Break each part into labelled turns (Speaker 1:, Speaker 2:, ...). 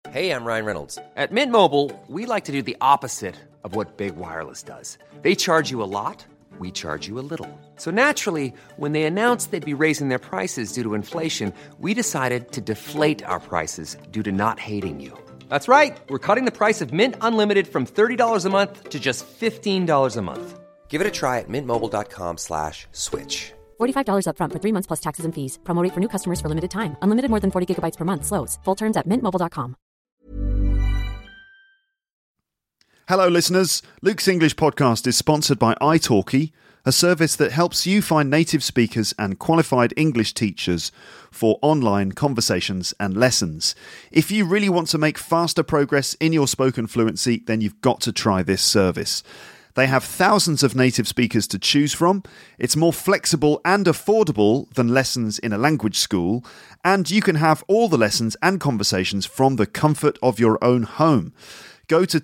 Speaker 1: Hey, I'm Ryan Reynolds.
Speaker 2: At Mint Mobile, we like to do the opposite of what Big Wireless does. They charge you a lot, we charge you a little. So naturally, when they announced they'd be raising their prices due to inflation, we decided to deflate our prices due to not hating you. That's right. We're cutting the price of Mint Unlimited from $30 a month to just $15 a month.
Speaker 1: Give it a try at mintmobile.com/switch.
Speaker 3: $45 up front for 3 months plus taxes and fees. Promo rate for new customers for limited time. Unlimited more than 40 gigabytes per month. Slows full terms at mintmobile.com.
Speaker 4: Hello listeners, Luke's English podcast is sponsored by italki, a service that helps you find native speakers and qualified English teachers for online conversations and lessons. If you really want to make faster progress in your spoken fluency, then you've got to try this service. They have thousands of native speakers to choose from. It's more flexible and affordable than lessons in a language school, and you can have all the lessons and conversations from the comfort of your own home. Go to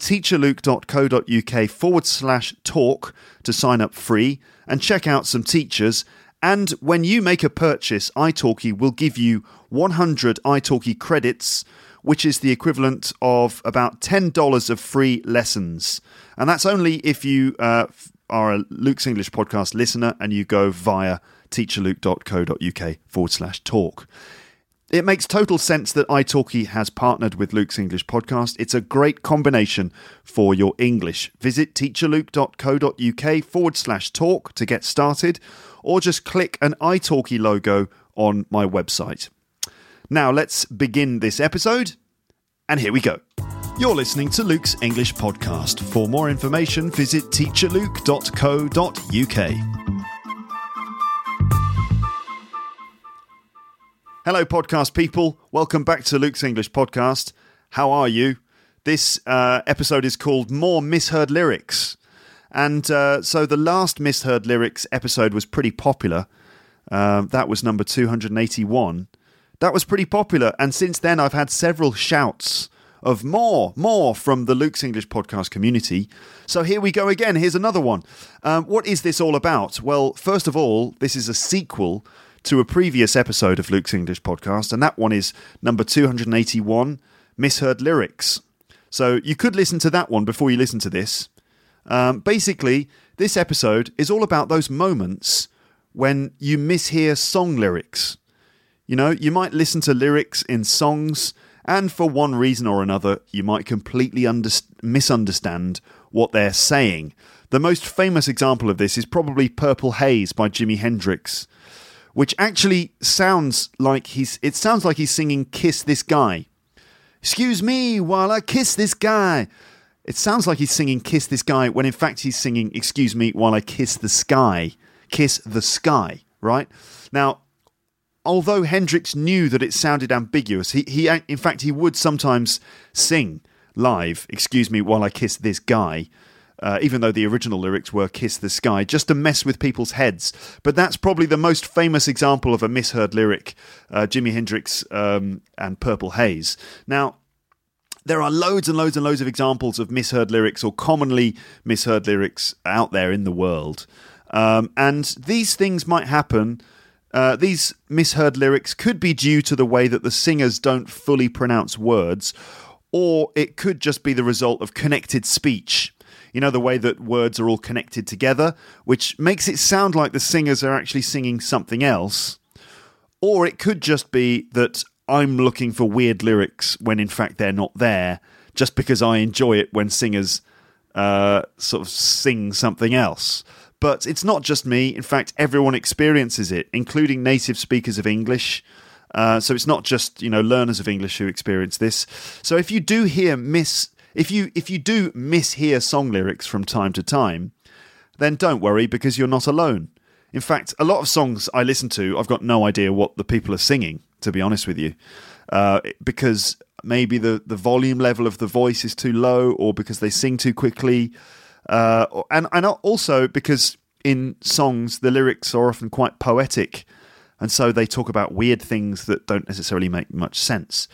Speaker 4: teacherluke.co.uk/talk to sign up free and check out some teachers. And when you make a purchase, italki will give you 100 italki credits, which is the equivalent of about $10 of free lessons. And that's only if you are a Luke's English podcast listener and you go via teacherluke.co.uk/talk. It makes total sense that italki has partnered with Luke's English podcast. It's a great combination for your English. Visit teacherluke.co.uk/talk to get started, or just click an italki logo on my website. Now let's begin this episode, and here we go. You're listening to Luke's English podcast. For more information, visit teacherluke.co.uk. Hello, podcast people. Welcome back to Luke's English podcast. How are you? This episode is called More Misheard Lyrics. And so the last Misheard Lyrics episode was pretty popular. That was number 281. That was pretty popular. And since then, I've had several shouts of more from the Luke's English podcast community. So here we go again. Here's another one. What is this all about? Well, first of all, this is a sequel to a previous episode of Luke's English podcast, and that one is number 281, Misheard Lyrics. So you could listen to that one before you listen to this. Basically, this episode is all about those moments when you mishear song lyrics. You know, you might listen to lyrics in songs, and for one reason or another, you might completely misunderstand what they're saying. The most famous example of this is probably Purple Haze by Jimi Hendrix, which actually sounds like he's singing Kiss This Guy. Excuse me while I kiss this guy. It sounds like he's singing Kiss This Guy when in fact he's singing Excuse me while I kiss the sky. Kiss the sky, right? Now, although Hendrix knew that it sounded ambiguous, he in fact he would sometimes sing live, Excuse me while I kiss this guy, even though the original lyrics were Kiss the Sky, just to mess with people's heads. But that's probably the most famous example of a misheard lyric, Jimi Hendrix and Purple Haze. Now, there are loads and loads and loads of examples of misheard lyrics or commonly misheard lyrics out there in the world. And these things might happen. These misheard lyrics could be due to the way that the singers don't fully pronounce words, or it could just be the result of connected speech. You know, the way that words are all connected together, which makes it sound like the singers are actually singing something else. Or it could just be that I'm looking for weird lyrics when in fact they're not there, just because I enjoy it when singers sort of sing something else. But it's not just me. In fact, everyone experiences it, including native speakers of English. So it's not just, you know, learners of English who experience this. So if you do If you do mishear song lyrics from time to time, then don't worry, because you're not alone. In fact, a lot of songs I listen to, I've got no idea what the people are singing, to be honest with you, because maybe the volume level of the voice is too low, or because they sing too quickly, and also because in songs the lyrics are often quite poetic, and so they talk about weird things that don't necessarily make much sense.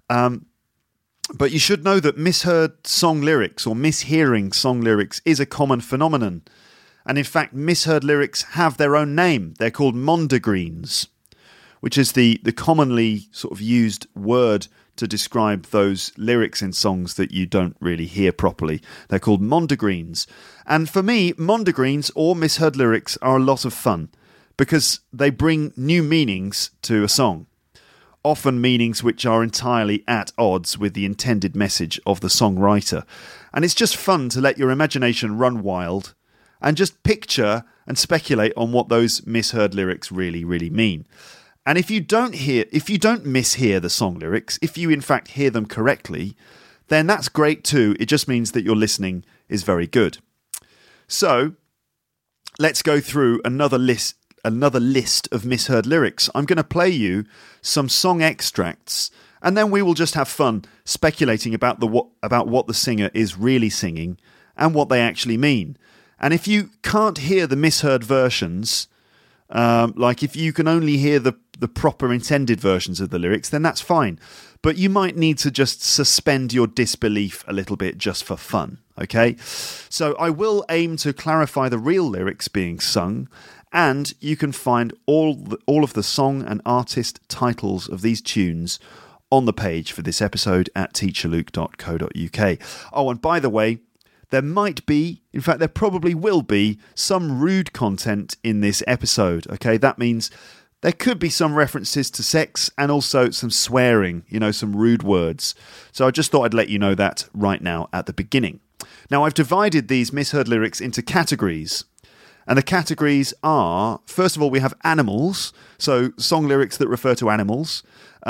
Speaker 4: But you should know that misheard song lyrics or mishearing song lyrics is a common phenomenon. And in fact, misheard lyrics have their own name. They're called mondegreens, which is the commonly sort of used word to describe those lyrics in songs that you don't really hear properly. They're called mondegreens. And for me, mondegreens or misheard lyrics are a lot of fun because they bring new meanings to a song. Often meanings which are entirely at odds with the intended message of the songwriter. And it's just fun to let your imagination run wild and just picture and speculate on what those misheard lyrics really, really mean. And if you don't mishear the song lyrics, if you in fact hear them correctly, then that's great too. It just means that your listening is very good. So, let's go through another list of misheard lyrics. I'm going to play you some song extracts, and then we will just have fun speculating about what the singer is really singing and what they actually mean. And if you can't hear the misheard versions, like if you can only hear the proper intended versions of the lyrics, then that's fine. But you might need to just suspend your disbelief a little bit just for fun, okay? So I will aim to clarify the real lyrics being sung, and you can find all of the song and artist titles of these tunes on the page for this episode at teacherluke.co.uk. Oh, and by the way, there might be, in fact, there probably will be some rude content in this episode, okay? That means there could be some references to sex and also some swearing, some rude words. So I just thought I'd let you know that right now at the beginning. Now, I've divided these misheard lyrics into categories. And the categories are, first of all, we have animals, so song lyrics that refer to animals.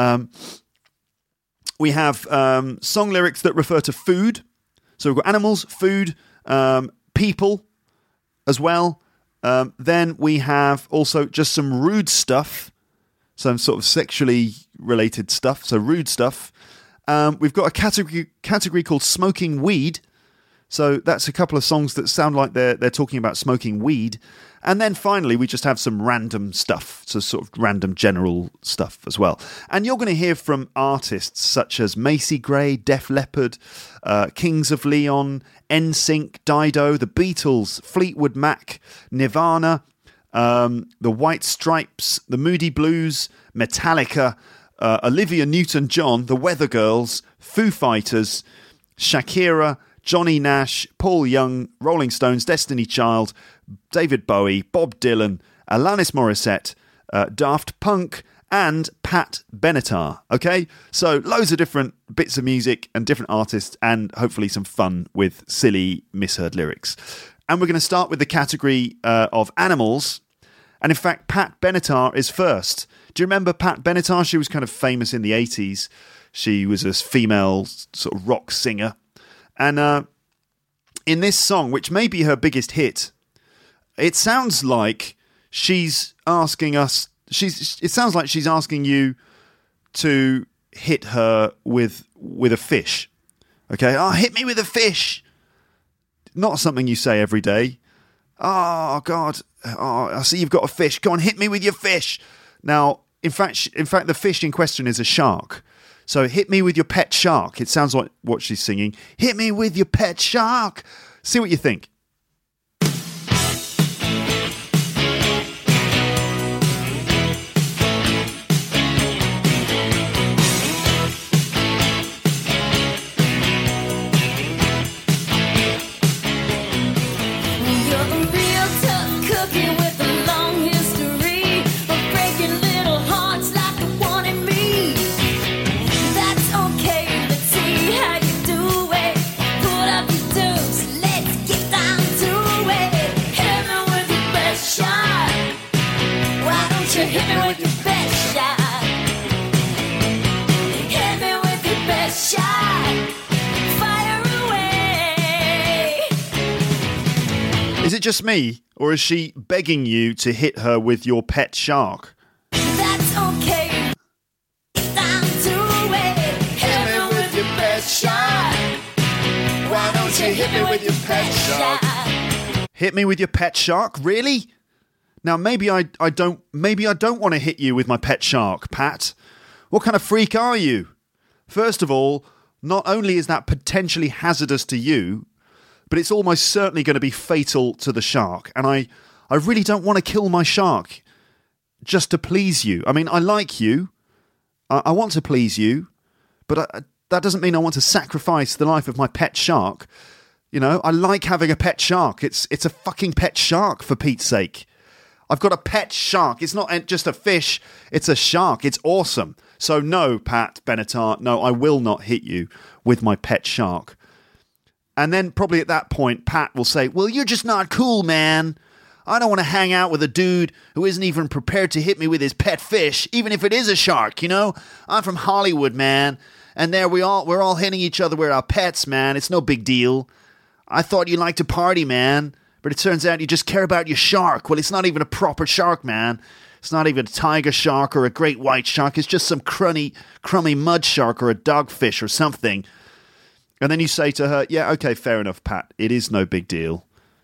Speaker 4: We have song lyrics that refer to food. So we've got animals, food, people as well. Then we have also just some rude stuff, some sort of sexually related stuff, so rude stuff. We've got a category called smoking weed. So that's a couple of songs that sound like they're talking about smoking weed. And then finally, we just have some random stuff, so sort of random general stuff as well. And you're going to hear from artists such as Macy Gray, Def Leppard, Kings of Leon, NSYNC, Dido, The Beatles, Fleetwood Mac, Nirvana, The White Stripes, The Moody Blues, Metallica, Olivia Newton-John, The Weather Girls, Foo Fighters, Shakira, Johnny Nash, Paul Young, Rolling Stones, Destiny Child, David Bowie, Bob Dylan, Alanis Morissette, Daft Punk, and Pat Benatar. Okay, so loads of different bits of music and different artists, and hopefully some fun with silly misheard lyrics. And we're going to start with the category of animals. And in fact, Pat Benatar is first. Do you remember Pat Benatar? She was kind of famous in the 80s. She was a female sort of rock singer. And in this song, which may be her biggest hit, it sounds like she's asking us. It sounds like she's asking you to hit her with a fish. Okay, hit me with a fish. Not something you say every day. Oh God, I see you've got a fish. Go on, hit me with your fish. Now, in fact, the fish in question is a shark. So hit me with your pet shark. It sounds like what she's singing. Hit me with your pet shark. See what you think. Is it just me, or is she begging you to hit her with your pet shark?
Speaker 1: That's okay. Time to wait. Hit me with your pet shark. Why don't you hit me with your pet shark?
Speaker 4: Hit me with your pet shark? Really? Now maybe I don't want to hit you with my pet shark, Pat. What kind of freak are you? First of all, not only is that potentially hazardous to you, but it's almost certainly going to be fatal to the shark. And I really don't want to kill my shark just to please you. I mean, I like you. I want to please you. but that doesn't mean I want to sacrifice the life of my pet shark. You know, I like having a pet shark. It's a fucking pet shark, for Pete's sake. I've got a pet shark. It's not just a fish. It's a shark. It's awesome. So no, Pat Benatar, no, I will not hit you with my pet shark. And then probably at that point, Pat will say, well, you're just not cool, man. I don't want to hang out with a dude who isn't even prepared to hit me with his pet fish, even if it is a shark, you know? I'm from Hollywood, man. And there we're all hitting each other with our pets, man. It's no big deal. I thought you liked to party, man. But it turns out you just care about your shark. Well, it's not even a proper shark, man. It's not even a tiger shark or a great white shark. It's just some crummy mud shark or a dogfish or something. And then you say to her, yeah, okay, fair enough, Pat. It is no big deal.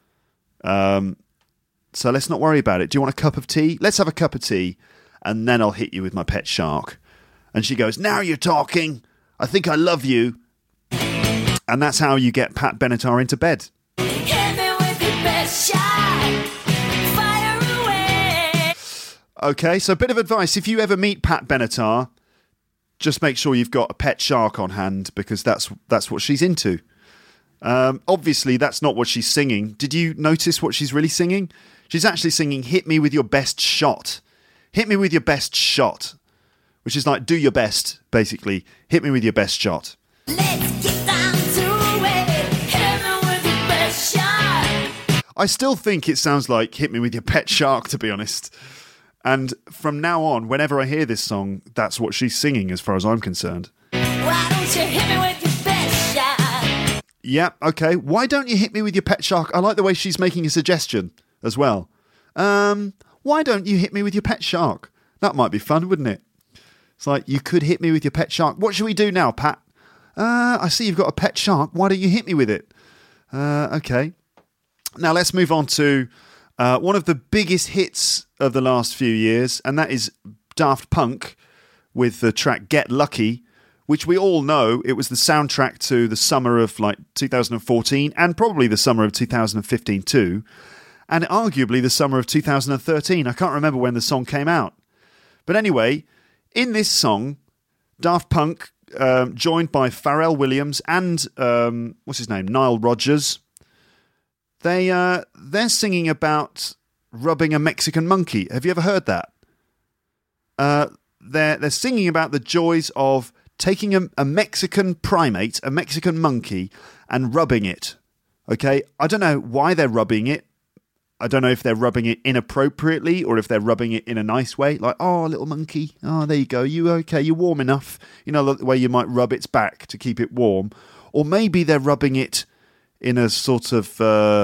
Speaker 4: So let's not worry about it. Do you want a cup of tea? Let's have a cup of tea, and then I'll hit you with my pet shark. And she goes, now you're talking. I think I love you. And that's how you get Pat Benatar into bed.
Speaker 1: Hit me with your best shot. Fire away.
Speaker 4: Okay, so a bit of advice. If you ever meet Pat Benatar, just make sure you've got a pet shark on hand, because that's what she's into. Obviously, that's not what she's singing. Did you notice what she's really singing? She's actually singing Hit Me With Your Best Shot. Hit me with your best shot. Which is like, do your best, basically. Hit me with your best shot.
Speaker 1: Let's get down to it. Hit me with your best shot.
Speaker 4: I still think it sounds like Hit Me With Your Pet Shark, to be honest. And from now on, whenever I hear this song, that's what she's singing as far as I'm concerned.
Speaker 1: Why don't you hit me with your best shot?
Speaker 4: Yeah, okay. Why don't you hit me with your pet shark? I like the way she's making a suggestion as well. Why don't you hit me with your pet shark? That might be fun, wouldn't it? It's like, you could hit me with your pet shark. What should we do now, Pat? I see you've got a pet shark. Why don't you hit me with it? Okay. Now let's move on to one of the biggest hits of the last few years, and that is Daft Punk with the track Get Lucky, which we all know it was the soundtrack to the summer of 2014 and probably the summer of 2015 too, and arguably the summer of 2013. I can't remember when the song came out. But anyway, in this song, Daft Punk, joined by Pharrell Williams and, what's his name, Nile Rodgers, they're singing about rubbing a Mexican monkey. Have you ever heard that? They're singing about the joys of taking a Mexican primate, a Mexican monkey, and rubbing it. Okay? I don't know why they're rubbing it. I don't know if they're rubbing it inappropriately or if they're rubbing it in a nice way. Like, oh, little monkey. Oh, there you go. You okay? You're warm enough. You know, the way you might rub its back to keep it warm. Or maybe they're rubbing it in a sort of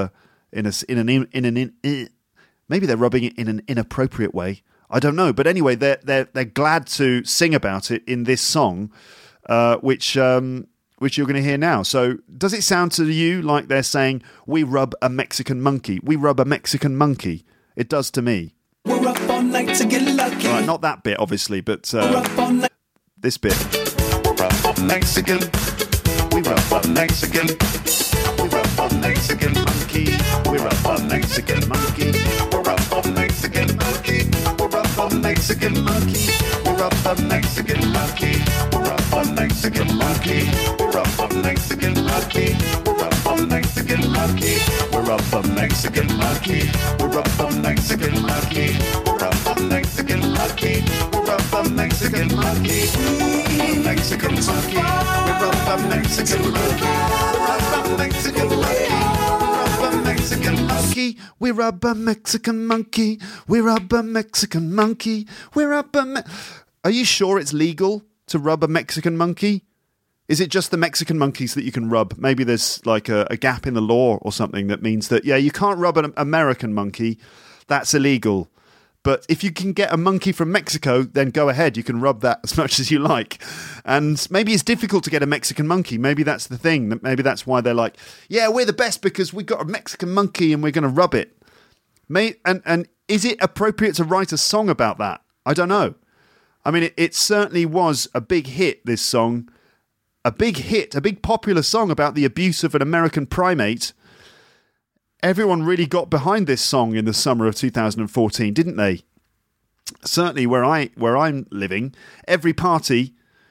Speaker 4: maybe they're rubbing it in an inappropriate way. I don't know, but anyway, they're glad to sing about it in this song, which you're going to hear now. So, does it sound to you like they're saying, "We rub a Mexican monkey. We rub a Mexican monkey"? It does to me.
Speaker 5: We're up all night to get lucky.
Speaker 4: Right, not that bit, obviously, but
Speaker 5: We're up all night.
Speaker 4: this bit.
Speaker 5: We're up a Mexican. We rub a Mexican. We rub a Mexican monkey. We rub a Mexican monkey. We're up a Mexican monkey. We're up a Mexican monkey. We're up a Mexican monkey. We're up a Mexican monkey. We're up a Mexican monkey. We're up a Mexican monkey. We're up a Mexican monkey. We're up a Mexican monkey. We're up a Mexican monkey. We're up a Mexican monkey. Mexican monkey. We're up a Mexican monkey. We're up a Mexican monkey. We're up a Mexican monkey.
Speaker 4: We rub a Mexican monkey. We rub a Mexican monkey. We rub a. Are you sure it's legal to rub a Mexican monkey? Is it just the Mexican monkeys that you can rub? Maybe there's like a gap in the law or something that means that, yeah, you can't rub an American monkey. That's illegal. But if you can get a monkey from Mexico, then go ahead. You can rub that as much as you like. And maybe it's difficult to get a Mexican monkey. Maybe that's the thing. Maybe that's why they're like, yeah, we're the best because we got a Mexican monkey and we're going to rub it. And is it appropriate to write a song about that? I don't know. I mean, it certainly was a big hit, this song. A big hit, a big popular song about the abuse of an American primate. Everyone really got behind this song in the summer of 2014, didn't they? Certainly where I'm living, every party,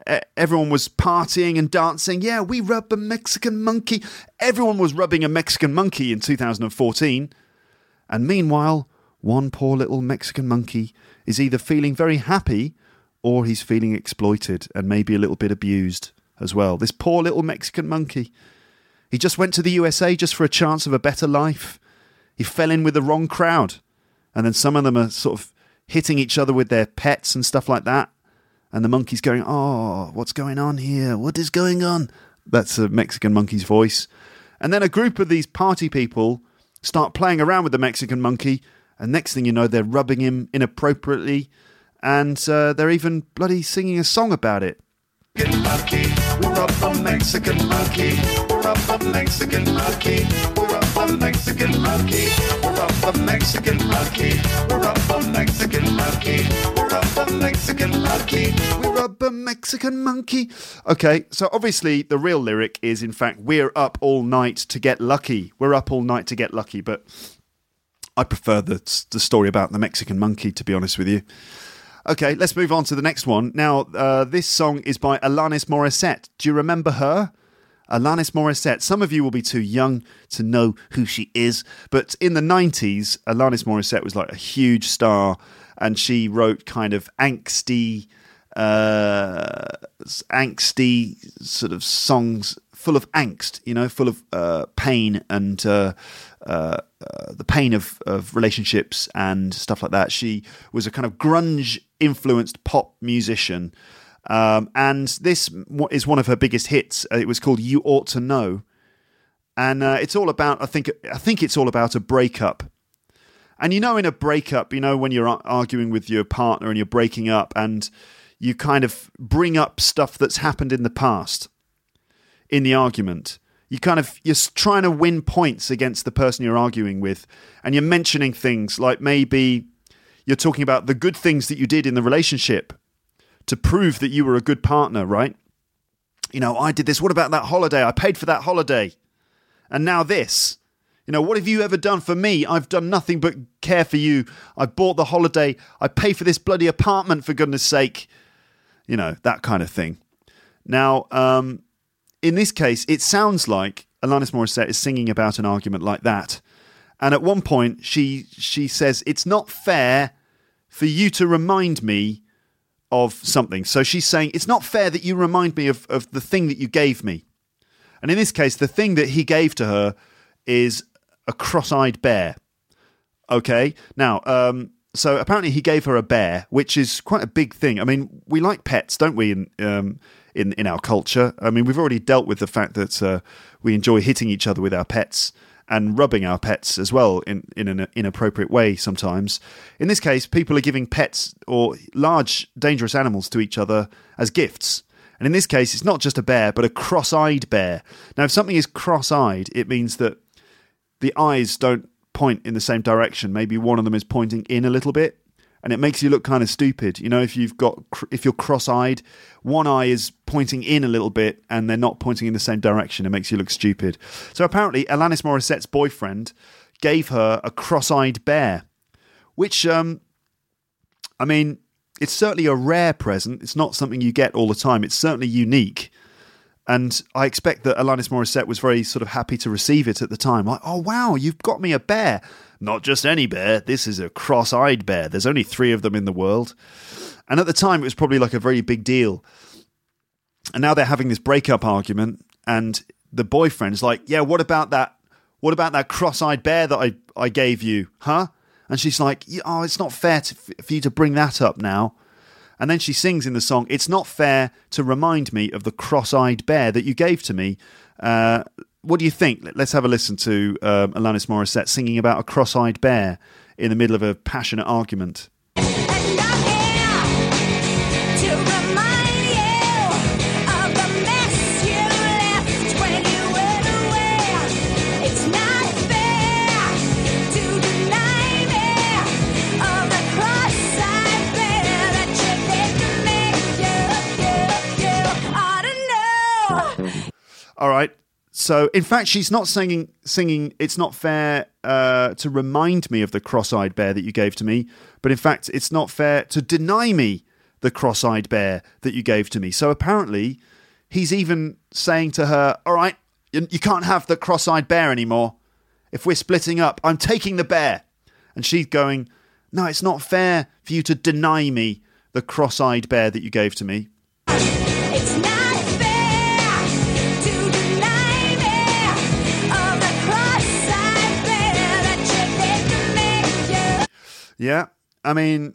Speaker 4: everyone was partying and dancing. Yeah, we rub a Mexican monkey. Everyone was rubbing a Mexican monkey in 2014. And meanwhile, one poor little Mexican monkey is either feeling very happy or he's feeling exploited and maybe a little bit abused as well. This poor little Mexican monkey. He just went to the USA just for a chance of a better life. He fell in with the wrong crowd. And then some of them are sort of hitting each other with their pets and stuff like that. And the monkey's going, oh, what's going on here? What is going on? That's a Mexican monkey's voice. And then a group of these party people start playing around with the Mexican monkey. And next thing you know, they're rubbing him inappropriately. And they're even bloody singing a song about it.
Speaker 5: Monkey, we rub a Mexican monkey, we rub a Mexican monkey, we rub a Mexican monkey, we rub a Mexican monkey, we rub a Mexican monkey, we rub a Mexican monkey,
Speaker 4: we rub a Mexican monkey. Okay, so obviously the real lyric is in fact, we're up all night to get lucky. We're up all night to get lucky, but I prefer the story about the Mexican monkey, to be honest with you. Okay, let's move on to the next one. Now, this song is by Alanis Morissette. Do you remember her? Alanis Morissette. Some of you will be too young to know who she is, but in the 90s, Alanis Morissette was like a huge star, and she wrote kind of angsty sort of songs full of angst, you know, full of pain and the pain of relationships and stuff like that. She was a kind of grunge-influenced pop musician, and this is one of her biggest hits. It was called "You Ought to Know," and it's all about. I think it's all about a breakup. And you know, in a breakup, you know, when you're arguing with your partner and you're breaking up, and you kind of bring up stuff that's happened in the past in the argument. You're trying to win points against the person you're arguing with, and you're mentioning things like maybe you're talking about the good things that you did in the relationship to prove that you were a good partner, right? You know, I did this. What about that holiday? I paid for that holiday. And now this. You know, what have you ever done for me? I've done nothing but care for you. I bought the holiday. I pay for this bloody apartment, for goodness sake. You know, that kind of thing. Now, in this case, it sounds like Alanis Morissette is singing about an argument like that. And at one point, she says, it's not fair for you to remind me of something. So she's saying, it's not fair that you remind me of the thing that you gave me. And in this case, the thing that he gave to her is a cross-eyed bear. Okay? Now, so apparently he gave her a bear, which is quite a big thing. I mean, we like pets, don't we, in our culture? I mean, we've already dealt with the fact that we enjoy hitting each other with our pets and rubbing our pets as well in an inappropriate way sometimes. In this case, people are giving pets or large, dangerous animals to each other as gifts. And in this case, it's not just a bear, but a cross-eyed bear. Now, if something is cross-eyed, it means that the eyes don't point in the same direction. Maybe one of them is pointing in a little bit, and it makes you look kind of stupid. You know, if you're cross-eyed, one eye is pointing in a little bit and they're not pointing in the same direction. It makes you look stupid. So apparently Alanis Morissette's boyfriend gave her a cross-eyed bear, which, I mean, it's certainly a rare present. It's not something you get all the time. It's certainly unique. And I expect that Alanis Morissette was very sort of happy to receive it at the time. Like, oh, wow, you've got me a bear. Not just any bear. This is a cross-eyed bear. There's only 3 of them in the world. And at the time, it was probably like a very big deal. And now they're having this breakup argument. And the boyfriend's like, yeah, what about that? What about that cross-eyed bear that I gave you? Huh? And she's like, oh, it's not fair for you to bring that up now. And then she sings in the song, it's not fair to remind me of the cross-eyed bear that you gave to me. What do you think? Let's have a listen to Alanis Morissette singing about a cross-eyed bear in the middle of a passionate argument. All right. So, in fact, she's not singing, it's not fair to remind me of the cross-eyed bear that you gave to me, but in fact, it's not fair to deny me the cross-eyed bear that you gave to me. So apparently he's even saying to her, all right, you can't have the cross-eyed bear anymore. If we're splitting up, I'm taking the bear. And she's going, no, it's not fair for you to deny me the cross-eyed bear that you gave to me.
Speaker 1: It's not fair to deny me of the cross-eyed bear that you gave to me.
Speaker 4: Yeah, I mean,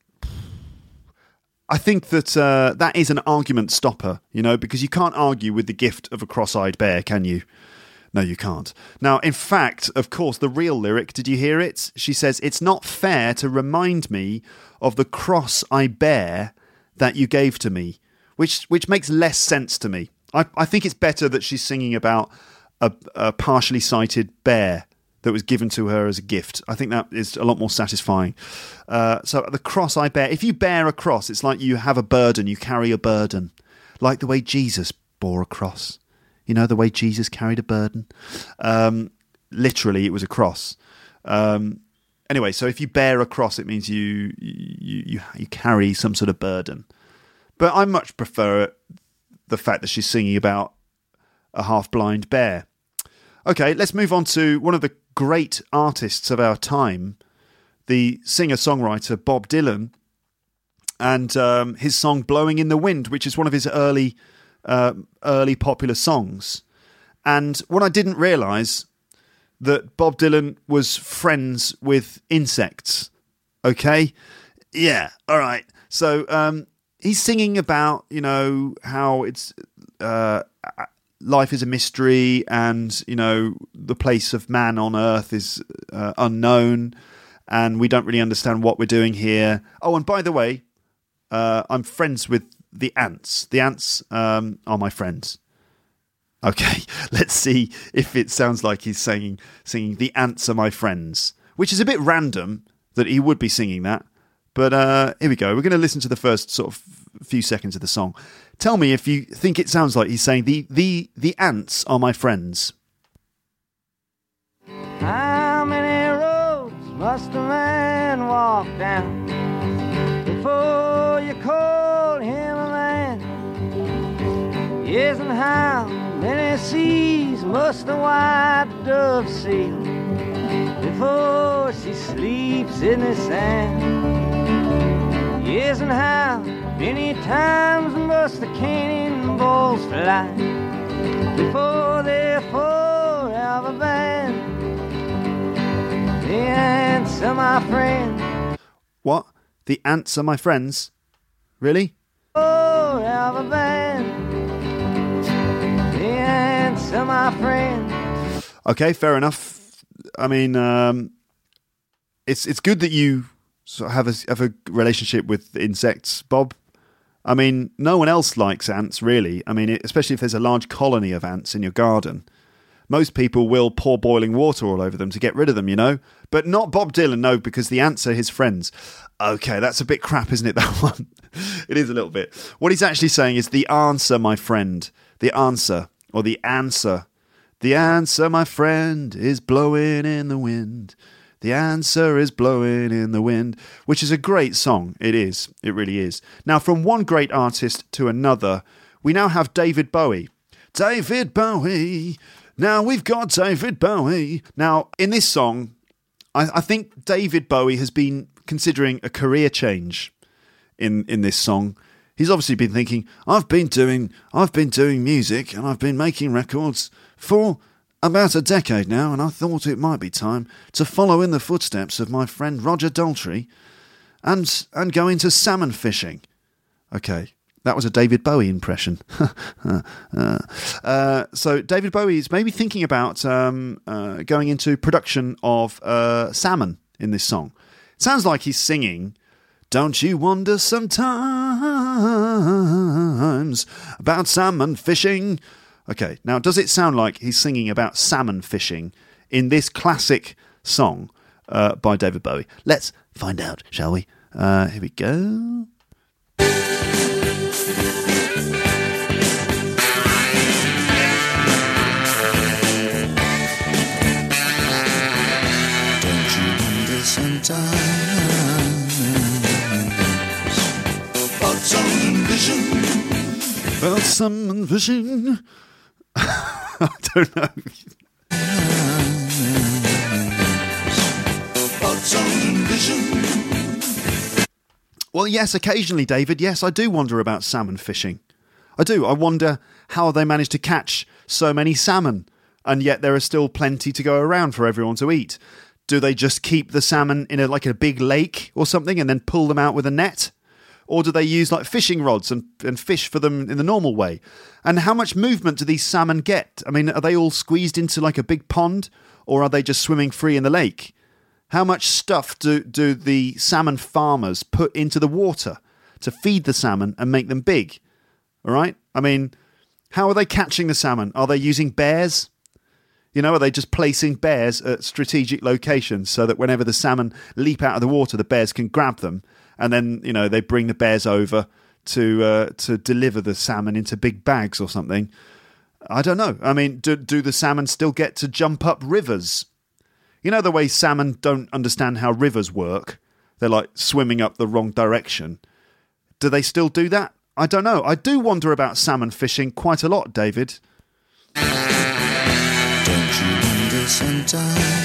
Speaker 4: I think that that is an argument stopper, because you can't argue with the gift of a cross-eyed bear, can you? No, you can't. Now, in fact, of course, the real lyric, did you hear it? She says, it's not fair to remind me of the cross I bear that you gave to me, which makes less sense to me. I think it's better that she's singing about a partially sighted bear that was given to her as a gift. I think that is a lot more satisfying. So the cross I bear, if you bear a cross, it's like you have a burden, you carry a burden, like the way Jesus bore a cross. The way Jesus carried a burden. Literally, it was a cross. Anyway, so if you bear a cross, it means you carry some sort of burden. But I much prefer the fact that she's singing about a half-blind bear. Okay, let's move on to one of the great artists of our time, the singer-songwriter Bob Dylan, and his song "Blowing in the Wind," which is one of his early popular songs. And what I didn't realise, that Bob Dylan was friends with insects. Okay? Yeah, all right. So he's singing about, how it's life is a mystery and, the place of man on Earth is unknown and we don't really understand what we're doing here. Oh, and by the way, I'm friends with the ants. The ants are my friends. Okay, let's see if it sounds like he's singing "The Ants Are My Friends," which is a bit random that he would be singing that. But here we go. We're going to listen to the first sort of few seconds of the song. Tell me if you think it sounds like he's saying the ants are my friends.
Speaker 6: How many roads must a man walk down before you call him a man? Yes, and how many seas must a white dove sail before she sleeps in the sand? Yes, and how many times must the cannonballs fly before they're forever banned? The ants are my friends.
Speaker 4: What? The ants are my friends? Really?
Speaker 6: Forever banned. The ants are my friends.
Speaker 4: Okay, fair enough. I mean, it's good that you sort of have a relationship with insects, Bob. I mean, no one else likes ants, really. I mean, especially if there's a large colony of ants in your garden. Most people will pour boiling water all over them to get rid of them, But not Bob Dylan, no, because the ants are his friends. Okay, that's a bit crap, isn't it, that one? It is a little bit. What he's actually saying is the answer, my friend. The answer, or the answer. The answer, my friend, is blowing in the wind. The answer is blowing in the wind, which is a great song. It is. It really is. Now, from one great artist to another, we now have David Bowie. David Bowie. Now we've got David Bowie. Now, in this song, I think David Bowie has been considering a career change in this song. He's obviously been thinking, I've been doing music and I've been making records for about a decade now, and I thought it might be time to follow in the footsteps of my friend Roger Daltrey and go into salmon fishing. Okay, that was a David Bowie impression. So David Bowie is maybe thinking about going into production of salmon in this song. It sounds like he's singing, don't you wonder sometimes about salmon fishing? Okay, now does it sound like he's singing about salmon fishing in this classic song by David Bowie? Let's find out, shall we? Here we go.
Speaker 5: Don't you wonder sometimes about
Speaker 4: About salmon fishing. I don't know.
Speaker 5: About salmon fishing.
Speaker 4: Well, yes, occasionally, David. Yes, I do wonder about salmon fishing. I do. I wonder how they manage to catch so many salmon, and yet there are still plenty to go around for everyone to eat. Do they just keep the salmon in a big lake or something and then pull them out with a net? Or do they use like fishing rods and fish for them in the normal way? And how much movement do these salmon get? I mean, are they all squeezed into like a big pond, or are they just swimming free in the lake? How much stuff do the salmon farmers put into the water to feed the salmon and make them big? All right? I mean, how are they catching the salmon? Are they using bears? You know, are they just placing bears at strategic locations so that whenever the salmon leap out of the water, the bears can grab them? And then, you know, they bring the bears over to deliver the salmon into big bags or something. I don't know. I mean, do the salmon still get to jump up rivers? You know the way salmon don't understand how rivers work? They're like swimming up the wrong direction. Do they still do that? I don't know. I do wonder about salmon fishing quite a lot, David.
Speaker 5: Don't you wonder sometimes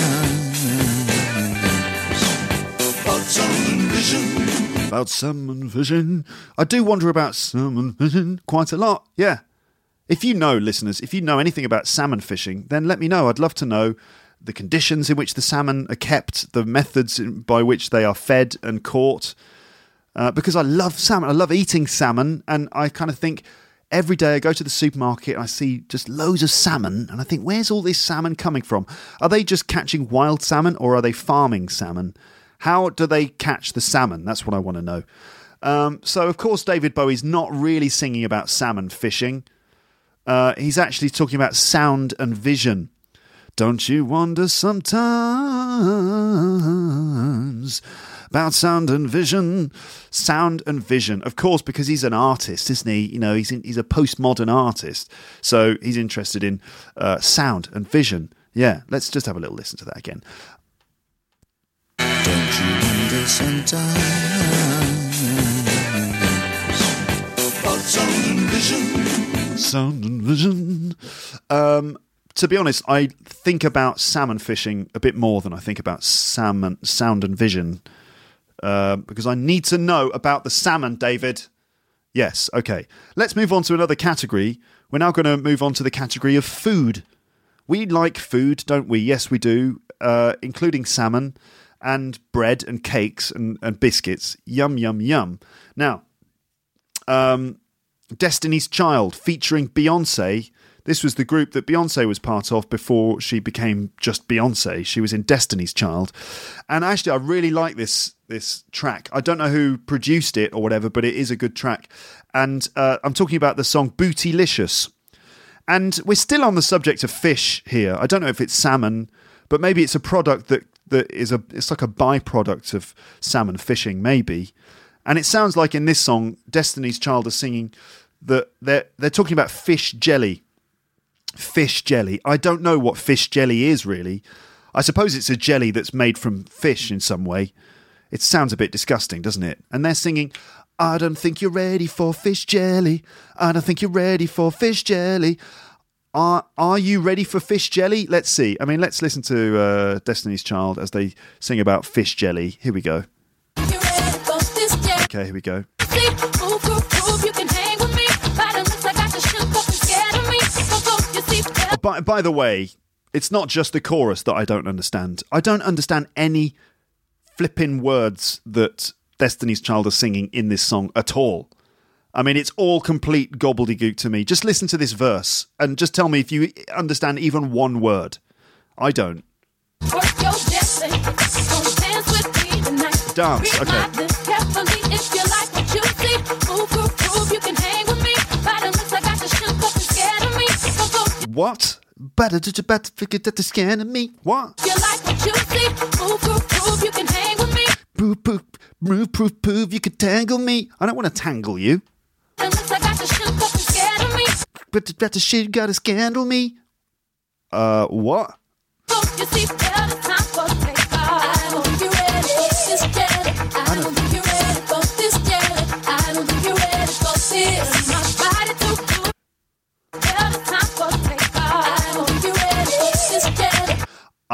Speaker 5: about salmon fishing?
Speaker 4: About salmon fishing. I do wonder about salmon fishing quite a lot, yeah. If you know, listeners, if you know anything about salmon fishing, then let me know. I'd love to know the conditions in which the salmon are kept, the methods by which they are fed and caught. Because I love salmon. I love eating salmon, and I kind of think every day I go to the supermarket and I see just loads of salmon, and I think, where's all this salmon coming from? Are they just catching wild salmon, or are they farming salmon? How do they catch the salmon? That's what I want to know. So, of course, David Bowie's not really singing about salmon fishing. He's actually talking about sound and vision. Don't you wonder sometimes about sound and vision? Sound and vision, of course, because he's an artist, isn't he? You know, he's a postmodern artist, so he's interested in sound and vision. Yeah, let's just have a little listen to that again.
Speaker 5: Don't you wonder sometimes about sound and vision?
Speaker 4: Sound and vision. To be honest, I think about salmon fishing a bit more than I think about sound and vision, because I need to know about the salmon, David. Yes, okay. Let's move on to another category. We're now going to move on to the category of food. We like food, don't we? Yes, we do, including salmon and bread and cakes and biscuits. Yum, yum, yum. Now, Destiny's Child featuring Beyonce. This was the group that Beyonce was part of before she became just Beyonce. She was in Destiny's Child. And actually, I really like this track. I don't know who produced it or whatever, but it is a good track. And I'm talking about the song Bootylicious. And we're still on the subject of fish here. I don't know if it's salmon, but maybe it's a product that it's like a byproduct of salmon fishing, maybe. And it sounds like in this song, Destiny's Child are singing that they're talking about fish jelly. Fish jelly. I don't know what fish jelly is, really. I suppose it's a jelly that's made from fish in some way. It sounds a bit disgusting, doesn't it? And they're singing, I don't think you're ready for fish jelly. I don't think you're ready for fish jelly. Are you ready for fish jelly? Let's see. I mean, let's listen to Destiny's Child as they sing about fish jelly. Here we go. Okay, here we go. By the way, it's not just the chorus that I don't understand. I don't understand any flipping words that Destiny's Child are singing in this song at all. I mean, it's all complete gobbledygook to me. Just listen to this verse and just tell me if you understand even one word. I don't. Dance, okay. What? Better forget that the scan of me. What?
Speaker 1: You like what you see? Prove, you can hang with me.
Speaker 4: Prove, you can tangle me. I don't want to tangle you.
Speaker 1: Unless I got the shit up and scared of me.
Speaker 4: But the shit got to scandal me. What?
Speaker 1: You see, well, it's time for takeoff. I don't think you're ready for this jelly. I don't think you're ready for this jelly. I don't think you're ready for this. My body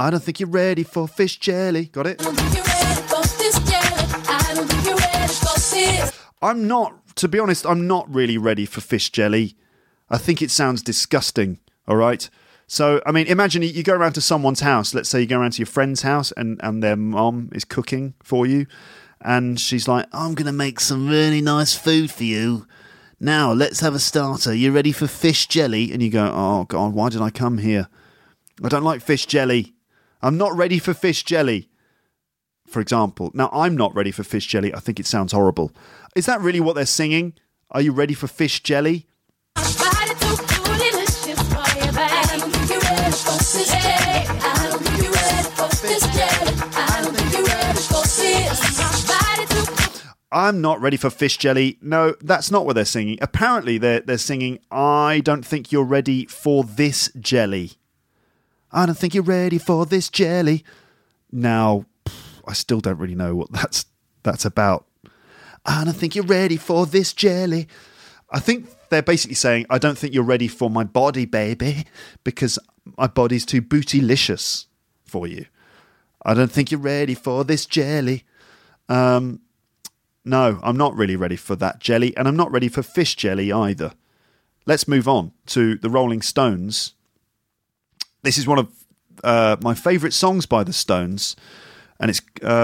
Speaker 4: I don't think you're ready for fish jelly. Got it?
Speaker 1: I don't think you're ready for this jelly. I don't think you're ready for this.
Speaker 4: I'm not, to be honest, I'm not really ready for fish jelly. I think it sounds disgusting, all right? So, I mean, imagine you go around to someone's house. Let's say you go around to your friend's house and their mom is cooking for you. And she's like, I'm going to make some really nice food for you. Now, let's have a starter. You ready for fish jelly? And you go, oh, God, why did I come here? I don't like fish jelly. I'm not ready for fish jelly, for example. Now, I'm not ready for fish jelly. I think it sounds horrible. Is that really what they're singing? Are you ready for fish jelly?
Speaker 1: Body too cool, delicious for your baby. I don't think you're ready for this jelly. I don't think you're ready for this jelly. I don't think you're ready for this. Body too cool.
Speaker 4: I'm not ready for fish jelly. No, that's not what they're singing. Apparently, they're singing, I don't think you're ready for this jelly. I don't think you're ready for this jelly. Now, I still don't really know what that's about. I don't think you're ready for this jelly. I think they're basically saying, I don't think you're ready for my body, baby, because my body's too bootylicious for you. I don't think you're ready for this jelly. No, I'm not really ready for that jelly, and I'm not ready for fish jelly either. Let's move on to the Rolling Stones. This is one of my favourite songs by the Stones, and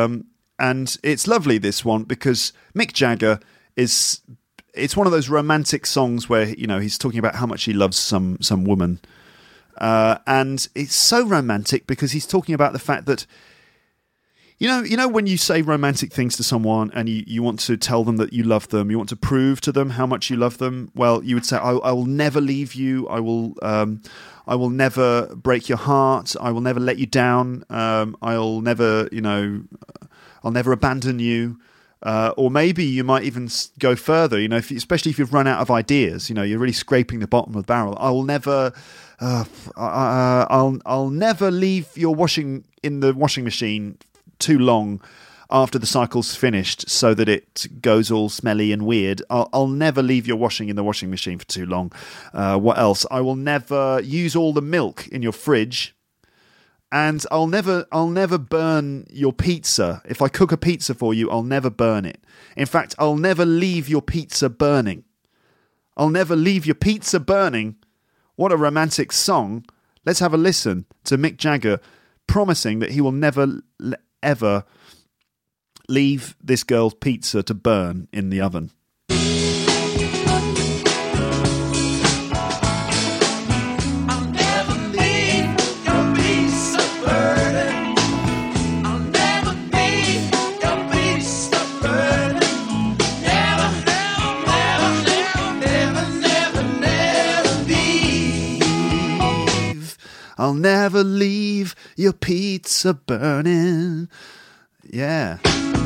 Speaker 4: it's lovely, this one, because Mick Jagger it's one of those romantic songs where, you know, he's talking about how much he loves some woman, and it's so romantic because he's talking about the fact that you know when you say romantic things to someone and you want to tell them that you love them, you want to prove to them how much you love them. Well, you would say, I will never leave you. I will never break your heart. I will never let you down. I'll never abandon you. Or maybe you might even go further, you know, especially if you've run out of ideas, you know, you're really scraping the bottom of the barrel. I will never, I'll never leave your washing in the washing machine too long after the cycle's finished so that it goes all smelly and weird. I'll never leave your washing in the washing machine for too long. What else? I will never use all the milk in your fridge. And I'll never burn your pizza. If I cook a pizza for you, I'll never burn it. In fact, I'll never leave your pizza burning. I'll never leave your pizza burning. What a romantic song. Let's have a listen to Mick Jagger promising that he will never, ever leave this girl's pizza to burn in the oven. I'll never leave your pizza burning. Yeah.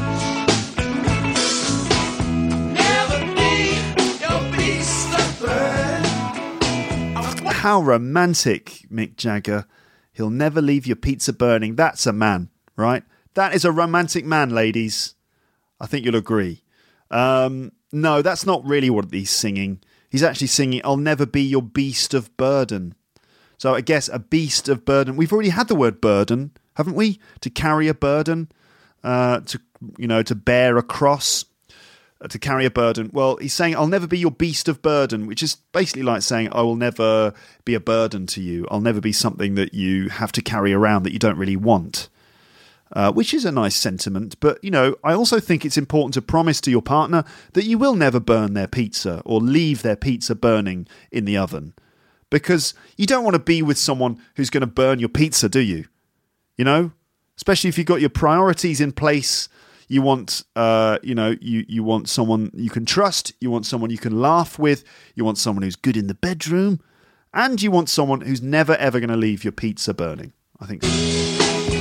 Speaker 4: Never leave your pizza burning. How romantic, Mick Jagger. He'll never leave your pizza burning. That's a man, right? That is a romantic man, ladies. I think you'll agree. No, that's not really what he's singing. He's actually singing, I'll never be your beast of burden. So I guess a beast of burden. We've already had the word burden, haven't we? To carry a burden, to bear a cross, to carry a burden. Well, he's saying, I'll never be your beast of burden, which is basically like saying, I will never be a burden to you. I'll never be something that you have to carry around that you don't really want, which is a nice sentiment. But, you know, I also think it's important to promise to your partner that you will never burn their pizza or leave their pizza burning in the oven. Because you don't want to be with someone who's going to burn your pizza, do you? You know? Especially if you've got your priorities in place. You want, you want someone you can trust. You want someone you can laugh with. You want someone who's good in the bedroom. And you want someone who's never, ever going to leave your pizza burning. I think so.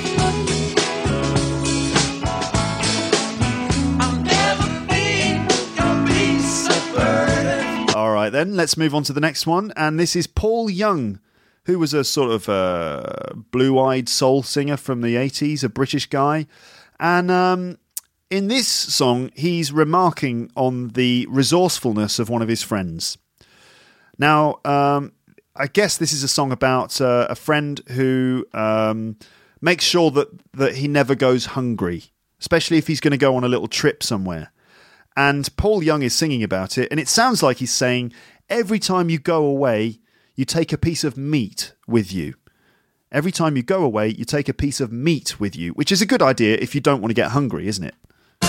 Speaker 4: All right, then, let's move on to the next one. And this is Paul Young, who was a sort of blue-eyed soul singer from the 80s, a British guy. And in this song, he's remarking on the resourcefulness of one of his friends. Now, I guess this is a song about a friend who Make sure that he never goes hungry, especially if he's going to go on a little trip somewhere. And Paul Young is singing about it, and it sounds like he's saying, every time you go away, you take a piece of meat with you. Every time you go away, you take a piece of meat with you, which is a good idea if you don't want to get hungry, isn't it?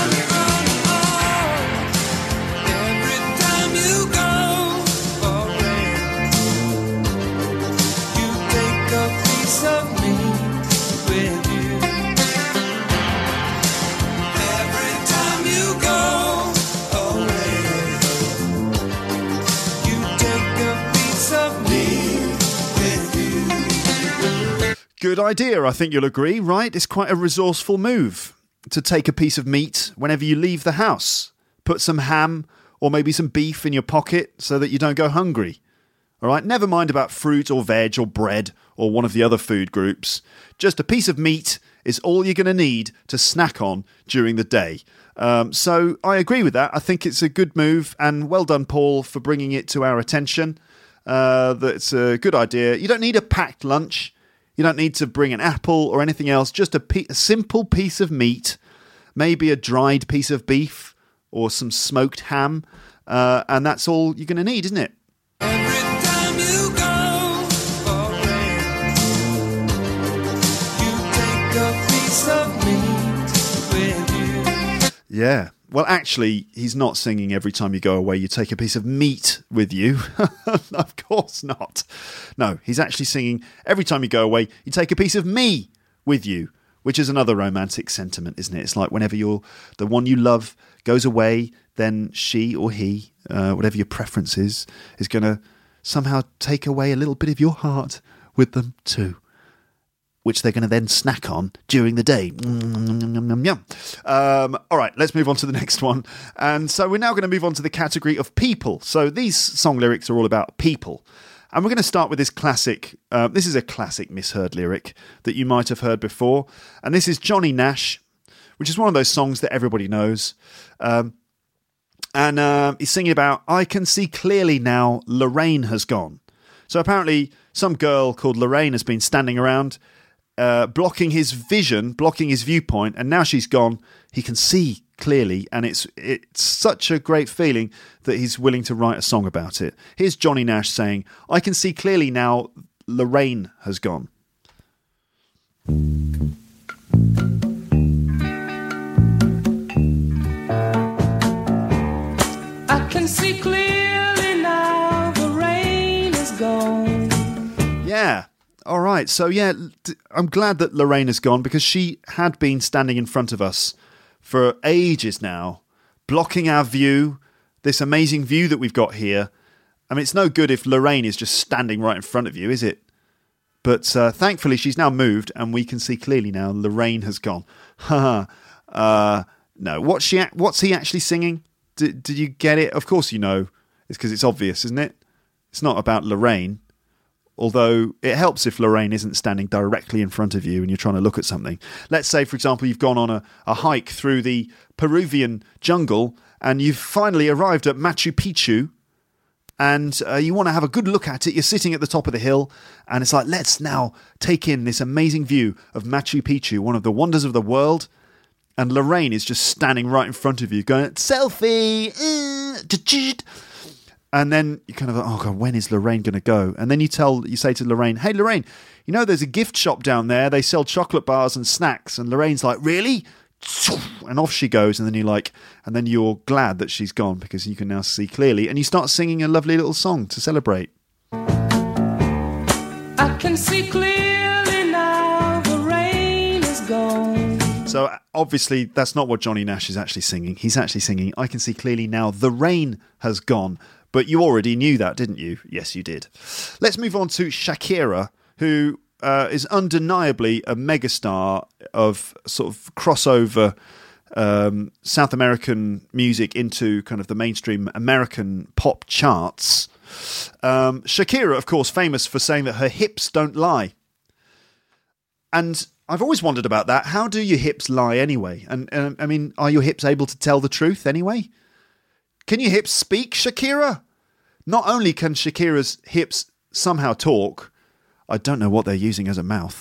Speaker 4: Good idea, I think you'll agree, right? It's quite a resourceful move to take a piece of meat whenever you leave the house. Put some ham or maybe some beef in your pocket so that you don't go hungry. All right, never mind about fruit or veg or bread or one of the other food groups. Just a piece of meat is all you're going to need to snack on during the day. So I agree with that. I think it's a good move, and well done, Paul, for bringing it to our attention. That's a good idea. You don't need a packed lunch. You don't need to bring an apple or anything else, just a simple piece of meat, maybe a dried piece of beef or some smoked ham, and that's all you're going to need, isn't it?
Speaker 1: Every time you go away, you take a piece of meat with you.
Speaker 4: Yeah. Well, actually, he's not singing every time you go away, you take a piece of meat with you. Of course not. No, he's actually singing every time you go away, you take a piece of me with you, which is another romantic sentiment, isn't it? It's like whenever the one you love goes away, then she or he, whatever your preference is going to somehow take away a little bit of your heart with them too, which they're going to then snack on during the day. All right, let's move on to the next one. And so we're now going to move on to the category of people. So these song lyrics are all about people. And we're going to start with this classic. This is a classic misheard lyric that you might have heard before. And this is Johnny Nash, which is one of those songs that everybody knows. And he's singing about, I can see clearly now Lorraine has gone. So apparently some girl called Lorraine has been standing around blocking his vision, blocking his viewpoint, and now she's gone. He can see clearly, and it's such a great feeling that he's willing to write a song about it. Here's Johnny Nash saying, I can see clearly now Lorraine has gone.
Speaker 1: I can see clearly now the rain is gone.
Speaker 4: Yeah. All right. So, yeah, I'm glad that Lorraine has gone because she had been standing in front of us for ages now, blocking our view, this amazing view that we've got here. I mean, it's no good if Lorraine is just standing right in front of you, is it? But thankfully, she's now moved and we can see clearly now Lorraine has gone. No. What's he actually singing? Did you get it? Of course you know. It's because it's obvious, isn't it? It's not about Lorraine. Although it helps if Lorraine isn't standing directly in front of you and you're trying to look at something. Let's say, for example, you've gone on a hike through the Peruvian jungle and you've finally arrived at Machu Picchu and you want to have a good look at it. You're sitting at the top of the hill and it's like, let's now take in this amazing view of Machu Picchu, one of the wonders of the world. And Lorraine is just standing right in front of you going, selfie! And then you kind of go, oh God, when is Lorraine going to go? And then you say to Lorraine, hey Lorraine, you know there's a gift shop down there. They sell chocolate bars and snacks. And Lorraine's like, really? And off she goes. And then you're glad that she's gone because you can now see clearly. And you start singing a lovely little song to celebrate.
Speaker 1: I can see clearly now the rain is gone.
Speaker 4: So obviously that's not what Johnny Nash is actually singing. He's actually singing, I can see clearly now the rain has gone. But you already knew that, didn't you? Yes, you did. Let's move on to Shakira, who is undeniably a megastar of sort of crossover South American music into kind of the mainstream American pop charts. Shakira, of course, famous for saying that her hips don't lie. And I've always wondered about that. How do your hips lie anyway? And I mean, are your hips able to tell the truth anyway? Can your hips speak, Shakira? Not only can Shakira's hips somehow talk, I don't know what they're using as a mouth.